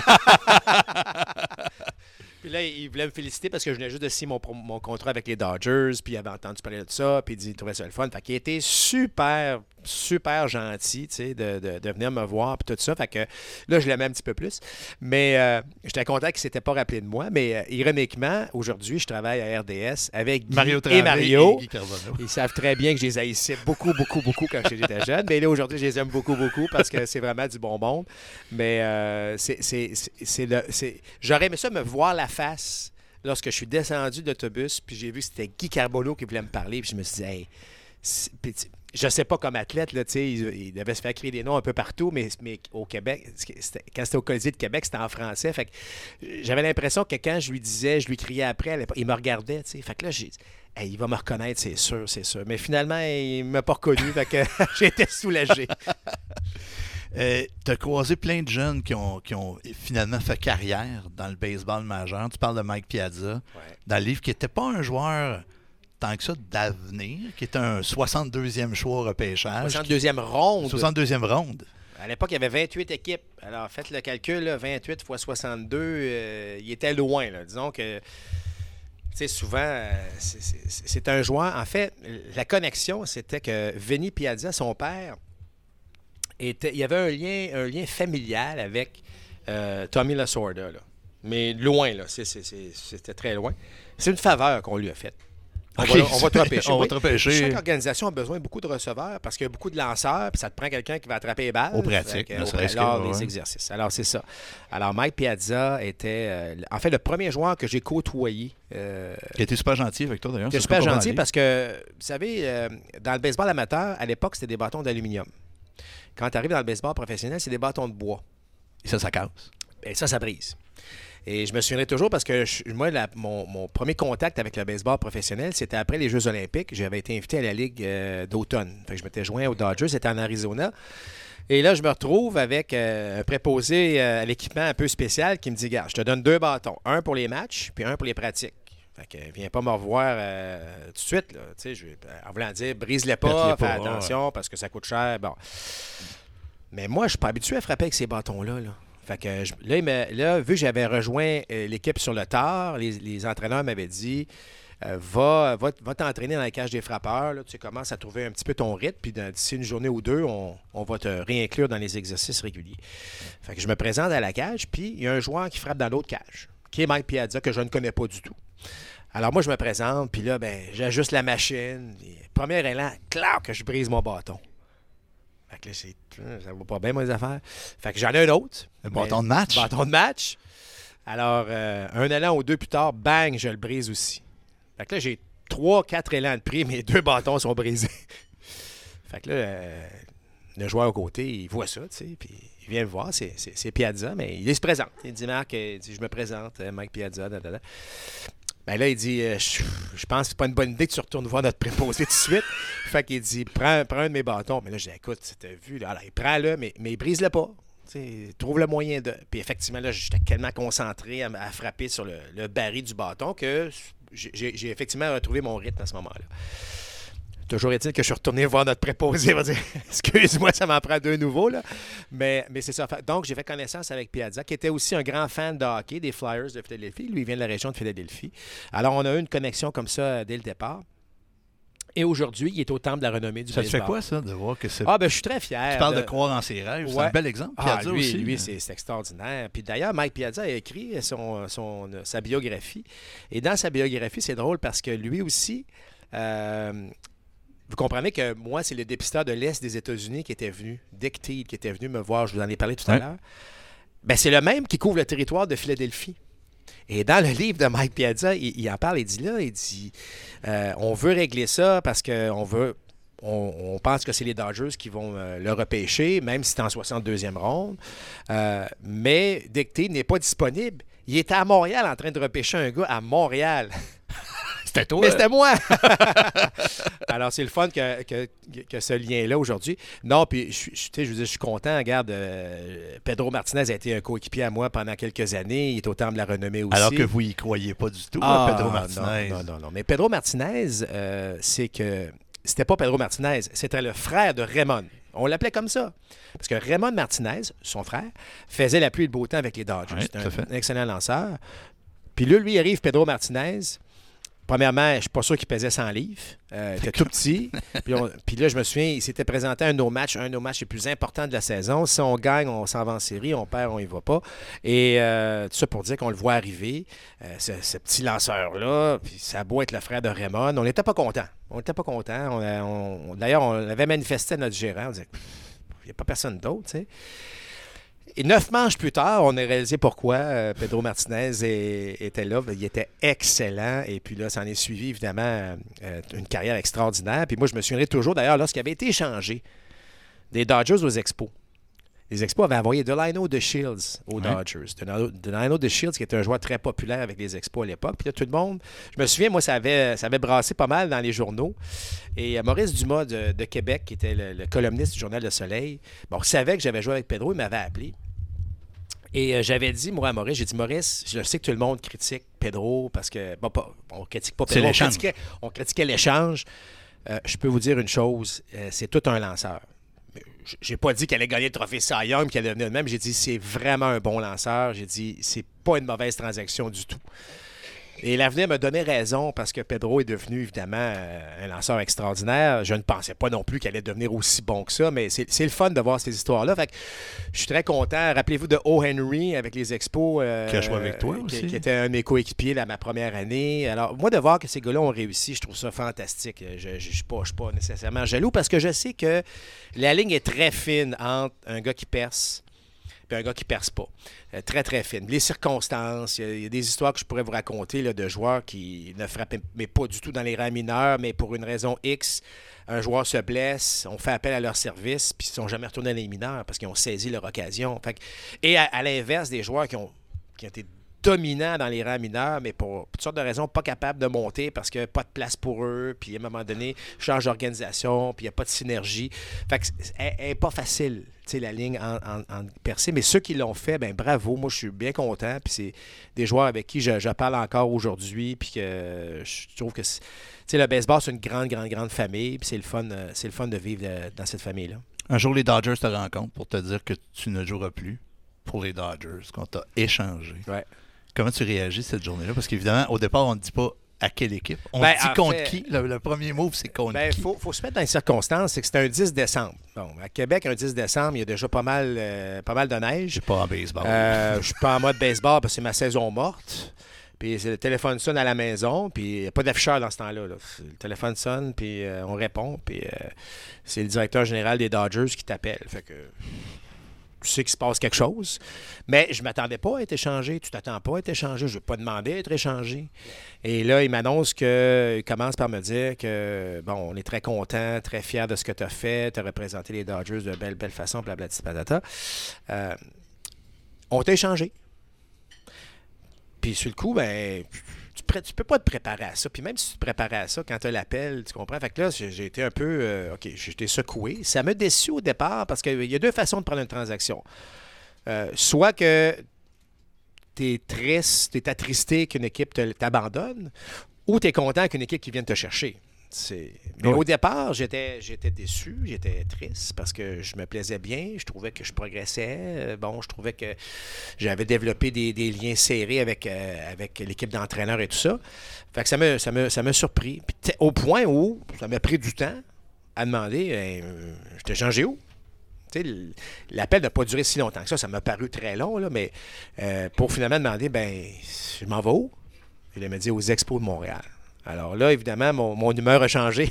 Puis là, il voulait me féliciter parce que je venais juste de signer mon contrat avec les Dodgers, puis il avait entendu parler de ça, puis il trouvait ça le fun. Fait qu'il était super, super gentil, tu sais, de venir me voir, puis tout ça. Fait que là, je l'aimais un petit peu plus. Mais j'étais content qu'il ne s'était pas rappelé de moi. Mais ironiquement, aujourd'hui, je travaille à RDS avec Guy Mario et Mario. Et Guy Carbonneau. Ils savent très bien que je les haïssais beaucoup, beaucoup, beaucoup quand j'étais jeune. Mais là, aujourd'hui, je les aime beaucoup, beaucoup parce que c'est vraiment du bon monde. Mais j'aurais aimé ça me voir la face lorsque je suis descendu de l'autobus, puis j'ai vu que c'était Guy Carbonneau qui voulait me parler, puis je me suis dit, hey, je sais pas comme athlète, là, il devait se faire créer des noms un peu partout, mais au Québec, quand c'était au Colisée de Québec, c'était en français. Fait que j'avais l'impression que quand je lui criais après, il me regardait, tu sais. Fait que là, j'ai dit, hey, il va me reconnaître, c'est sûr. Mais finalement, il ne m'a pas reconnu, fait que j'étais soulagé. Tu as croisé plein de jeunes qui ont finalement fait carrière dans le baseball majeur. Tu parles de Mike Piazza, dans le livre, qui n'était pas un joueur tant que ça d'avenir, qui était un 62e choix au repêchage. 62e ronde. 62e ronde. À l'époque, il y avait 28 équipes. Alors, faites le calcul, là, 28 x 62, il était loin. Là. Disons que, tu sais, souvent, c'est un joueur. En fait, la connexion, c'était que Vinny Piazza, son père, il y avait un lien familial avec Tommy Lasorda, là. Mais loin, là. C'était très loin. C'est une faveur qu'on lui a faite. On va te repêcher. On va te repêcher. Chaque organisation a besoin de beaucoup de receveurs parce qu'il y a beaucoup de lanceurs, puis ça te prend quelqu'un qui va attraper les balles. Au pratique. Lors des exercices. Alors, c'est ça. Alors, Mike Piazza était, en fait, le premier joueur que j'ai côtoyé. Qui a été super gentil avec toi, d'ailleurs. Qui était super gentil parce que, vous savez, dans le baseball amateur, à l'époque, c'était des bâtons d'aluminium. Quand tu arrives dans le baseball professionnel, c'est des bâtons de bois. Et ça casse. Et ça brise. Et je me souviendrai toujours parce que moi, mon premier contact avec le baseball professionnel, c'était après les Jeux olympiques. J'avais été invité à la Ligue d'automne. Fait que je m'étais joint aux Dodgers, c'était en Arizona. Et là, je me retrouve avec un préposé à l'équipement un peu spécial qui me dit, gars, je te donne 2 bâtons. Un pour les matchs, puis un pour les pratiques. Fait que viens pas me revoir tout de suite. Là. En voulant dire, brise-les pas, fais attention parce que ça coûte cher. Bon. Mais moi, je suis pas habitué à frapper avec ces bâtons-là. Là. Fait que là, vu que j'avais rejoint l'équipe sur le tard, les entraîneurs m'avaient dit va t'entraîner dans la cage des frappeurs. Là, tu commences à trouver un petit peu ton rythme, puis d'ici une journée ou deux, on va te réinclure dans les exercices réguliers. Fait que je me présente à la cage, puis il y a un joueur qui frappe dans l'autre cage, qui est Mike Piazza, que je ne connais pas du tout. Alors moi, je me présente, puis là, j'ajuste la machine. Premier élan, clac, que je brise mon bâton. Fait que là, ça va pas bien, mes affaires. Fait que j'en ai un autre. Un bâton de match? Bâton de match. Alors, un élan ou 2 plus tard, bang, je le brise aussi. Fait que là, j'ai 3-4 élans de prix, mes 2 bâtons sont brisés. Fait que là, le joueur à côté, il voit ça, tu sais, puis il vient me voir, c'est Piazza, mais il se présente. Il dit, Marc, je me présente, Mike Piazza, Ben là, il dit, je pense que c'est pas une bonne idée que tu retournes voir notre préposé tout de suite. Fait qu'il dit, prends un de mes bâtons. Mais là, je dis, écoute, t'as vu, là, alors, il prend-le, mais il brise-le pas. T'sais, trouve le moyen de. Puis effectivement, là, j'étais tellement concentré à frapper sur le baril du bâton que j'ai effectivement retrouvé mon rythme à ce moment-là. Toujours est-il que je suis retourné voir notre préposé. Il va dire, excuse-moi, ça m'en prend 2 nouveaux. Là. Mais c'est ça. Donc, j'ai fait connaissance avec Piazza, qui était aussi un grand fan de hockey des Flyers de Philadelphie. Lui, il vient de la région de Philadelphie. Alors, on a eu une connexion comme ça dès le départ. Et aujourd'hui, il est au temple de la renommée du baseball. Ça te fait quoi, ça, de voir que c'est... je suis très fier. Tu parles de croire en ses rêves. C'est un bel exemple. Piazza aussi. Lui, c'est extraordinaire. Puis d'ailleurs, Mike Piazza a écrit sa biographie. Et dans sa biographie, c'est drôle parce que lui aussi... vous comprenez que moi, c'est le dépisteur de l'Est des États-Unis qui était venu, Dick Teed, qui était venu me voir, je vous en ai parlé tout à l'heure. Ben, c'est le même qui couvre le territoire de Philadelphie. Et dans le livre de Mike Piazza, il en parle, il dit on veut régler ça parce qu'on pense que c'est les Dodgers qui vont le repêcher, même si c'est en 62e ronde. Mais Dick Teed n'est pas disponible. Il était à Montréal en train de repêcher un gars à Montréal. C'était toi. Mais c'était moi! Alors, c'est le fun que ce lien-là aujourd'hui. Non, puis, je suis content. Regarde, Pedro Martinez a été un coéquipier à moi pendant quelques années. Il est au temple de la renommée aussi. Alors que vous y croyez pas du tout, Pedro Martinez. Non. Mais Pedro Martinez, c'est que c'était pas Pedro Martinez, c'était le frère de Raymond. On l'appelait comme ça. Parce que Raymond Martinez, son frère, faisait la pluie et le beau temps avec les Dodgers. C'était un excellent lanceur. Puis là, lui, arrive Pedro Martinez. Premièrement, je ne suis pas sûr qu'il pesait 100 livres. Il était tout petit. Puis là, je me souviens, il s'était présenté à un de nos matchs les plus importants de la saison. Si on gagne, on s'en va en série. On perd, on y va pas. Et tout ça pour dire qu'on le voit arriver, ce petit lanceur-là. Puis ça a beau être le frère de Raymond. On n'était pas contents. D'ailleurs, on avait manifesté à notre gérant. On disait, il n'y a pas personne d'autre, tu sais. Et 9 manches plus tard, on a réalisé pourquoi Pedro Martinez était là. Il était excellent. Et puis là, ça en est suivi, évidemment, une carrière extraordinaire. Puis moi, je me souviendrai toujours, d'ailleurs, lorsqu'il avait été échangé des Dodgers aux Expos. Les Expos avaient envoyé Delino DeShields aux Dodgers. Delino DeShields, qui était un joueur très populaire avec les Expos à l'époque. Puis là, tout le monde... Je me souviens, moi, ça avait brassé pas mal dans les journaux. Et Maurice Dumas de Québec, qui était le columniste du Journal Le Soleil, savait que j'avais joué avec Pedro. Il m'avait appelé. Et j'avais dit, moi, à Maurice, j'ai dit, Maurice, je sais que tout le monde critique Pedro parce que, on critique pas Pedro, on critiquait l'échange. Je peux vous dire une chose, c'est tout un lanceur. J'ai pas dit qu'elle allait gagner le trophée Cy Young, qu'elle allait devenir de même. J'ai dit, c'est vraiment un bon lanceur. J'ai dit, c'est pas une mauvaise transaction du tout. Et l'avenir me donnait raison parce que Pedro est devenu évidemment un lanceur extraordinaire. Je ne pensais pas non plus qu'il allait devenir aussi bon que ça, mais c'est le fun de voir ces histoires-là. Fait que je suis très content. Rappelez-vous de O. Henry avec les Expos. Qui a joué avec toi aussi. Qui était un de mes coéquipiers ma première année. Alors, moi, de voir que ces gars-là ont réussi, je trouve ça fantastique. Je ne suis pas nécessairement jaloux parce que je sais que la ligne est très fine entre un gars qui perce et un gars qui ne perce pas. Très, très fine. Les circonstances, il y a des histoires que je pourrais vous raconter là, de joueurs qui ne frappaient mais pas du tout dans les rangs mineurs, mais pour une raison X, un joueur se blesse, on fait appel à leur service, puis ils ne sont jamais retournés dans les mineurs parce qu'ils ont saisi leur occasion. Et à l'inverse, des joueurs qui ont été dominants dans les rangs mineurs, mais pour toutes sortes de raisons, pas capables de monter parce qu'il n'y a pas de place pour eux, puis à un moment donné, change d'organisation, puis il n'y a pas de synergie. Fait que elle n'est pas facile, la ligne en percée, mais ceux qui l'ont fait, ben bravo, moi je suis bien content, puis c'est des joueurs avec qui je parle encore aujourd'hui, puis que je trouve que le baseball, c'est une grande, grande, grande famille, puis c'est le fun de vivre dans cette famille-là. Un jour, les Dodgers te rencontrent pour te dire que tu ne joueras plus pour les Dodgers, qu'on t'a échangé. Ouais. Comment tu réagis cette journée-là? Parce qu'évidemment, au départ, on ne dit pas à quelle équipe. On dit contre qui. Le premier move, c'est contre qui. Il faut se mettre dans les circonstances. C'est que c'est un 10 décembre. Bon, à Québec, un 10 décembre, il y a déjà pas mal de neige. Je suis pas en baseball. Je suis pas en mode baseball parce que c'est ma saison morte. Puis le téléphone sonne à la maison, puis il n'y a pas d'afficheur dans ce temps-là. Le téléphone sonne, puis on répond, puis c'est le directeur général des Dodgers qui t'appelle. Fait que tu sais qu'il se passe quelque chose. Mais je ne m'attendais pas à être échangé. Tu ne t'attends pas à être échangé. Je ne vais pas demander à être échangé. Et là, il m'annonce il commence par me dire que, bon, on est très content, très fiers de ce que tu as fait. Tu as représenté les Dodgers de belle façon, blablabla, patata. On t'a échangé. Puis sur le coup, ben, tu peux pas te préparer à ça. Puis même si tu te préparais à ça, quand tu as l'appel, tu comprends? Fait que là, j'ai été un peu... OK, j'ai été secoué. Ça m'a déçu au départ parce qu'il y a deux façons de prendre une transaction. Soit que tu es triste, tu es attristé qu'une équipe t'abandonne, ou tu es content qu'une équipe qui vienne te chercher. Mais au départ, j'étais déçu, j'étais triste parce que je me plaisais bien, je trouvais que je progressais. Je trouvais que j'avais développé des liens serrés avec l'équipe d'entraîneurs et tout ça. Fait que ça m'a surpris. Puis au point où ça m'a pris du temps à demander je t'ai changé où? L'appel n'a pas duré si longtemps que ça. Ça m'a paru très long, là, mais pour finalement demander je m'en vais où? Il m'a dit aux Expos de Montréal. Alors là, évidemment, mon humeur a changé.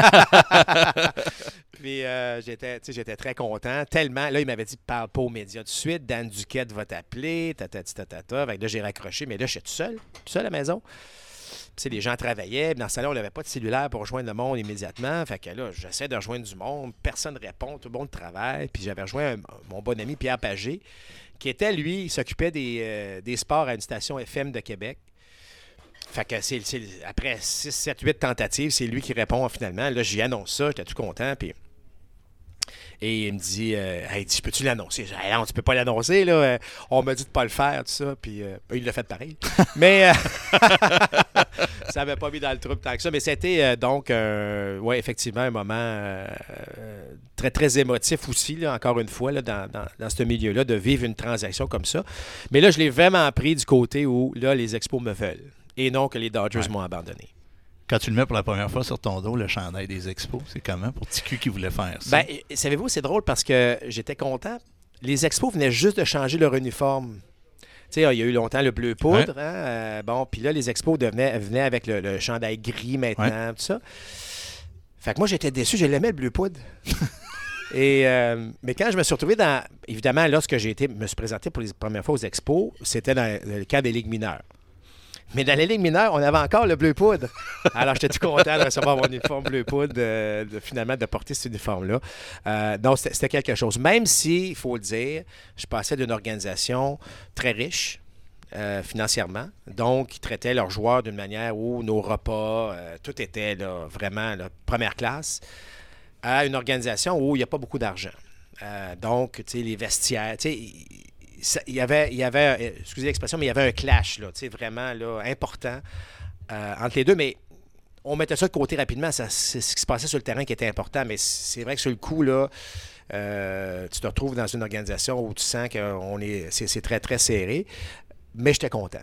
Puis j'étais très content. Tellement, là, il m'avait dit, parle pas aux médias tout de suite. Dan Duquette va t'appeler. Fait que là, j'ai raccroché. Mais là, j'étais tout seul à la maison. Puis les gens travaillaient. Dans ce temps-là, on n'avait pas de cellulaire pour rejoindre le monde immédiatement. Fait que là, j'essaie de rejoindre du monde. Personne ne répond. Tout le monde travaille. Puis j'avais rejoint mon bon ami Pierre Pagé, qui était, lui, il s'occupait des sports à une station FM de Québec. Fait que après 6, 7, 8 tentatives, c'est lui qui répond finalement. Là, j'y annonce ça, j'étais tout content. Et il me dit, hey, peux-tu l'annoncer? J'ai dit, hey, non, tu peux pas l'annoncer, là. On m'a dit de pas le faire, tout ça. Puis il l'a fait pareil. Mais ça n'avait pas mis dans le trouble tant que ça. Mais c'était donc, effectivement, un moment très, très émotif aussi, là, encore une fois, là, dans ce milieu-là, de vivre une transaction comme ça. Mais là, je l'ai vraiment pris du côté où, là, les Expos me veulent. Et non que les Dodgers m'ont abandonné. Quand tu le mets pour la première fois sur ton dos, le chandail des Expos, c'est comment pour TQ qui voulait faire ça? Ben, savez-vous, c'est drôle parce que j'étais content. Les Expos venaient juste de changer leur uniforme. Tu sais, il y a eu longtemps le bleu poudre. Hein? Puis là, les Expos venaient avec le chandail gris maintenant, tout ça. Fait que moi, j'étais déçu. Je l'aimais, le bleu poudre. Mais quand je me suis retrouvé évidemment, lorsque me suis présenté pour les premières fois aux Expos, c'était dans le cadre des ligues mineures. Mais dans les ligues mineures, on avait encore le bleu poudre. Alors, j'étais tout content de recevoir mon uniforme bleu poudre, finalement, de porter cet uniforme-là. Donc, c'était quelque chose. Même si, il faut le dire, je passais d'une organisation très riche financièrement. Donc, ils traitaient leurs joueurs d'une manière où nos repas, tout était là, vraiment première classe, à une organisation où il n'y a pas beaucoup d'argent. Donc, tu sais, les vestiaires, tu sais, il y avait, excusez l'expression, mais il y avait un clash, là, vraiment là, important entre les deux. Mais on mettait ça de côté rapidement. C'est ce qui se passait sur le terrain qui était important. Mais c'est vrai que sur le coup, là, tu te retrouves dans une organisation où tu sens que c'est très, très serré. Mais j'étais content.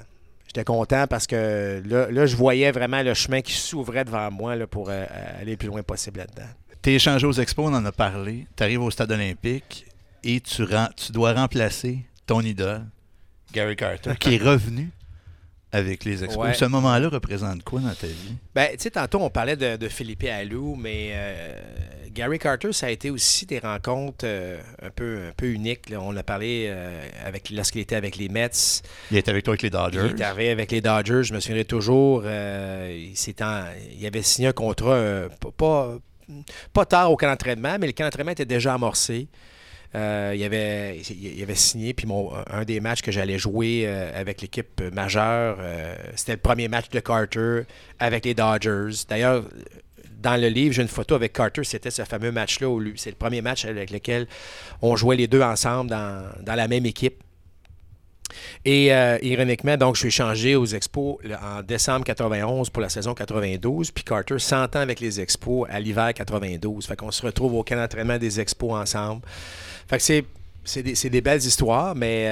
J'étais content parce que là, je voyais vraiment le chemin qui s'ouvrait devant moi là, pour aller le plus loin possible là-dedans. Tu es échangé aux Expos, on en a parlé. Tu arrives au Stade olympique et tu dois remplacer ton idole, Gary Carter, qui est revenu avec les Expos. Ouais. Ce moment-là représente quoi dans ta vie? Ben, tu sais, tantôt, on parlait de Philippe Alou, mais Gary Carter, ça a été aussi des rencontres un peu uniques. Là. On a parlé lorsqu'il était avec les Mets. Il était avec toi avec les Dodgers. Il est arrivé avec les Dodgers, je me souviendrai toujours. Il avait signé un contrat pas tard au camp d'entraînement, mais le camp d'entraînement était déjà amorcé. Il avait signé, puis un des matchs que j'allais jouer avec l'équipe majeure, c'était le premier match de Carter avec les Dodgers. D'ailleurs, dans le livre, j'ai une photo avec Carter, c'était ce fameux match-là. C'est le premier match avec lequel on jouait les deux ensemble dans la même équipe. Et ironiquement, donc, je suis échangé aux Expos en décembre 91 pour la saison 92, puis Carter s'entend avec les Expos à l'hiver 92. Fait qu'on se retrouve au camp d'entraînement des Expos ensemble. Fait que c'est des belles histoires, mais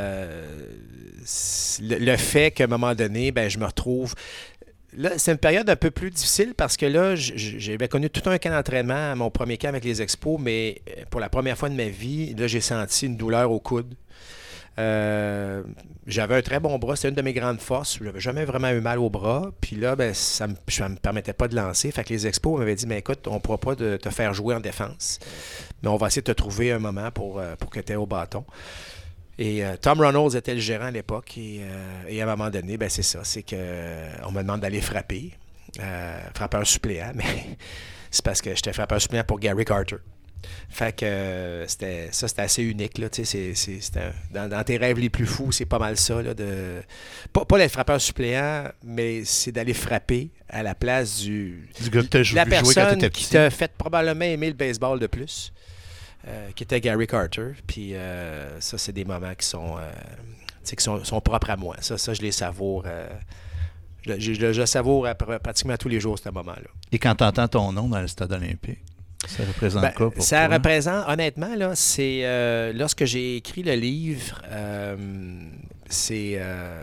le fait qu'à un moment donné, ben, je me retrouve... Là, c'est une période un peu plus difficile parce que là, j'avais connu tout un camp d'entraînement à mon premier camp avec les Expos, mais pour la première fois de ma vie, là, j'ai senti une douleur au coude. J'avais un très bon bras, c'était une de mes grandes forces. Je n'avais jamais vraiment eu mal au bras. Puis là, ben, ça ne me permettait pas de lancer. Fait que les Expos m'avaient dit, mais écoute, on ne pourra pas te faire jouer en défense. Mais on va essayer de te trouver un moment pour que tu aies au bâton. Et Tom Reynolds était le gérant à l'époque. Et à un moment donné, ben, c'est ça. C'est qu'on me demande d'aller frapper. Frappeur suppléant. Mais c'est parce que j'étais frappeur suppléant pour Gary Carter. Fait que c'était assez unique. Là, dans tes rêves les plus fous, c'est pas mal ça. Là, pas d'être frappeur suppléant, mais c'est d'aller frapper à la place du gars que tu as joué la personne quand qui t'a fait probablement aimer le baseball de plus, qui était Gary Carter. Puis ça, c'est des moments qui sont propres à moi. Ça je les savoure. Je savoure pratiquement tous les jours, ce moment-là. Et quand tu entends ton nom dans le Stade olympique, ça représente quoi pour ça toi? représente, honnêtement, là, c'est lorsque j'ai écrit le livre, c'est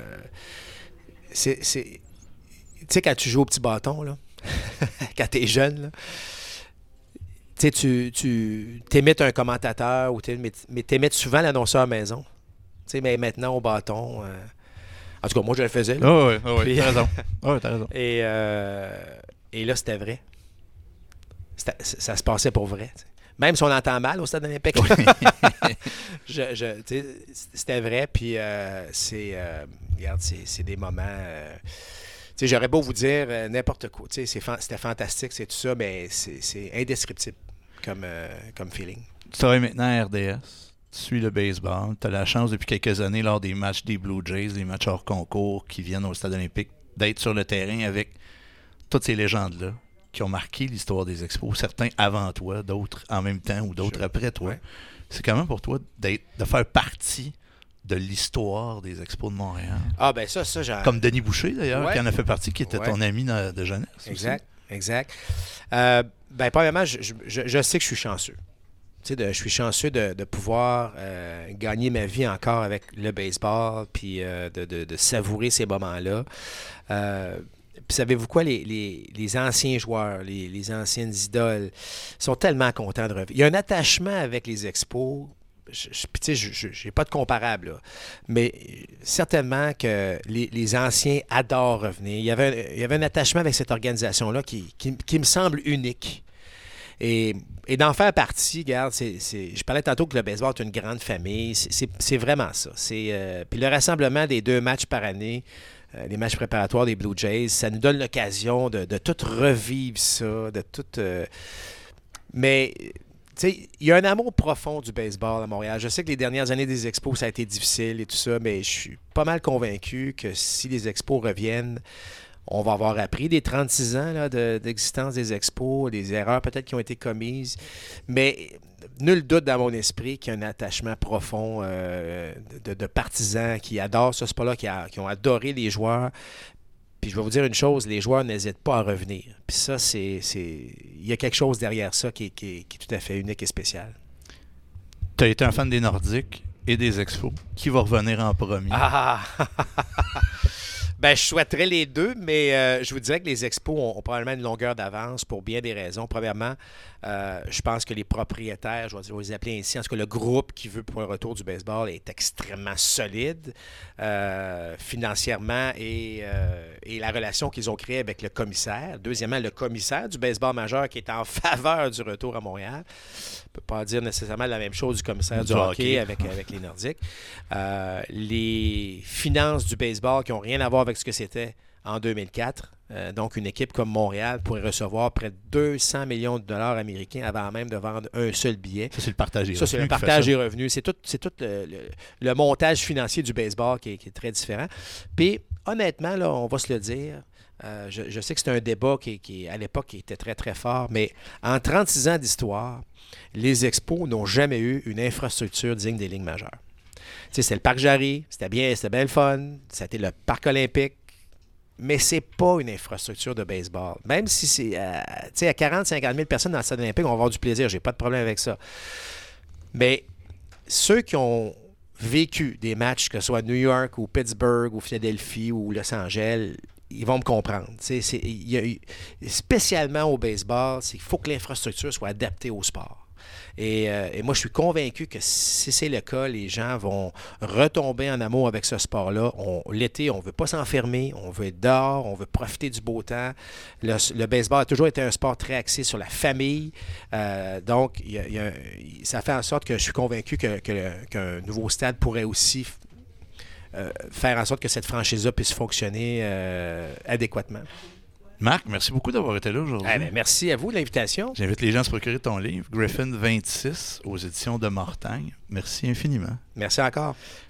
tu sais, quand tu joues au petit bâton, là, quand t'es jeune, là, tu t'imites un commentateur ou t'imites souvent l'annonceur maison. Mais maintenant, au bâton... en tout cas, moi, je le faisais. Oui, t'as raison. T'as raison. Et là, c'était vrai. Ça se passait pour vrai. T'sais. Même si on entend mal au Stade olympique. C'était vrai. Puis, regarde, c'est des moments... j'aurais beau vous dire n'importe quoi. C'était fantastique, c'est tout ça, mais c'est indescriptible comme feeling. Tu travailles maintenant à RDS. Tu suis le baseball. Tu as la chance depuis quelques années, lors des matchs des Blue Jays, des matchs hors concours qui viennent au Stade olympique, d'être sur le terrain avec toutes ces légendes-là qui ont marqué l'histoire des Expos, certains avant toi, d'autres en même temps ou d'autres après toi. Ouais. C'est comment pour toi de faire partie de l'histoire des Expos de Montréal? Ah ben ça j'ai... Comme Denis Boucher d'ailleurs, ouais. qui en a fait partie, qui était ton ami de jeunesse. Exact. Premièrement, je sais que je suis chanceux. Je suis chanceux de pouvoir gagner ma vie encore avec le baseball, puis de savourer ces moments-là. Puis savez-vous quoi, les anciens joueurs, les anciennes idoles sont tellement contents de revenir. Il y a un attachement avec les Expos. Je n'ai pas de comparable, là. Mais certainement que les anciens adorent revenir. Il y avait un attachement avec cette organisation-là qui me semble unique. Et d'en faire partie, regarde, je parlais tantôt que le baseball est une grande famille. C'est vraiment ça. Puis le rassemblement des 2 matchs par année, les matchs préparatoires des Blue Jays, ça nous donne l'occasion de tout revivre ça, de tout... Mais, tu sais, il y a un amour profond du baseball à Montréal. Je sais que les dernières années des Expos, ça a été difficile et tout ça, mais je suis pas mal convaincu que si les Expos reviennent, on va avoir appris des 36 ans là, d'existence des Expos, des erreurs peut-être qui ont été commises, mais nul doute dans mon esprit qu'il y a un attachement profond de partisans qui adorent ce sport-là, qui ont adoré les joueurs. Puis je vais vous dire une chose, les joueurs n'hésitent pas à revenir. Puis ça, il y a quelque chose derrière ça qui est tout à fait unique et spécial. Tu as été un fan des Nordiques et des Expos. Qui va revenir en premier? Ben, je souhaiterais les deux, mais je vous dirais que les Expos ont probablement une longueur d'avance pour bien des raisons. Premièrement, je pense que les propriétaires, je vais les appeler ainsi, en tout cas le groupe qui veut pour un retour du baseball est extrêmement solide financièrement et la relation qu'ils ont créée avec le commissaire. Deuxièmement, le commissaire du baseball majeur qui est en faveur du retour à Montréal. On ne peut pas dire nécessairement la même chose du commissaire du hockey avec les Nordiques. Les finances du baseball qui n'ont rien à voir avec ce que c'était en 2004. Donc, une équipe comme Montréal pourrait recevoir près de 200 millions de dollars américains avant même de vendre un seul billet. Ça, c'est le partage des revenus. Ça, c'est le partage des revenus. C'est tout le montage financier du baseball qui est très différent. Puis, honnêtement, là, on va se le dire, je sais que c'est un débat qui à l'époque, qui était très, très fort, mais en 36 ans d'histoire, les Expos n'ont jamais eu une infrastructure digne des ligues majeures. C'était le parc Jarry, c'était bien le fun, c'était le parc olympique, mais c'est pas une infrastructure de baseball. Même si c'est à 40-50 000 personnes dans le stade olympique, on va avoir du plaisir, j'ai pas de problème avec ça. Mais ceux qui ont vécu des matchs, que ce soit New York ou Pittsburgh ou Philadelphie ou Los Angeles, ils vont me comprendre. Spécialement au baseball, il faut que l'infrastructure soit adaptée au sport. Et moi, je suis convaincu que si c'est le cas, les gens vont retomber en amour avec ce sport-là. L'été, on ne veut pas s'enfermer, on veut être dehors, on veut profiter du beau temps. Le baseball a toujours été un sport très axé sur la famille. Donc, ça fait en sorte que je suis convaincu qu'un nouveau stade pourrait aussi faire en sorte que cette franchise-là puisse fonctionner adéquatement. Marc, merci beaucoup d'avoir été là aujourd'hui. Merci à vous de l'invitation. J'invite les gens à se procurer ton livre, Griffin 26, aux éditions de Mortagne. Merci infiniment. Merci encore.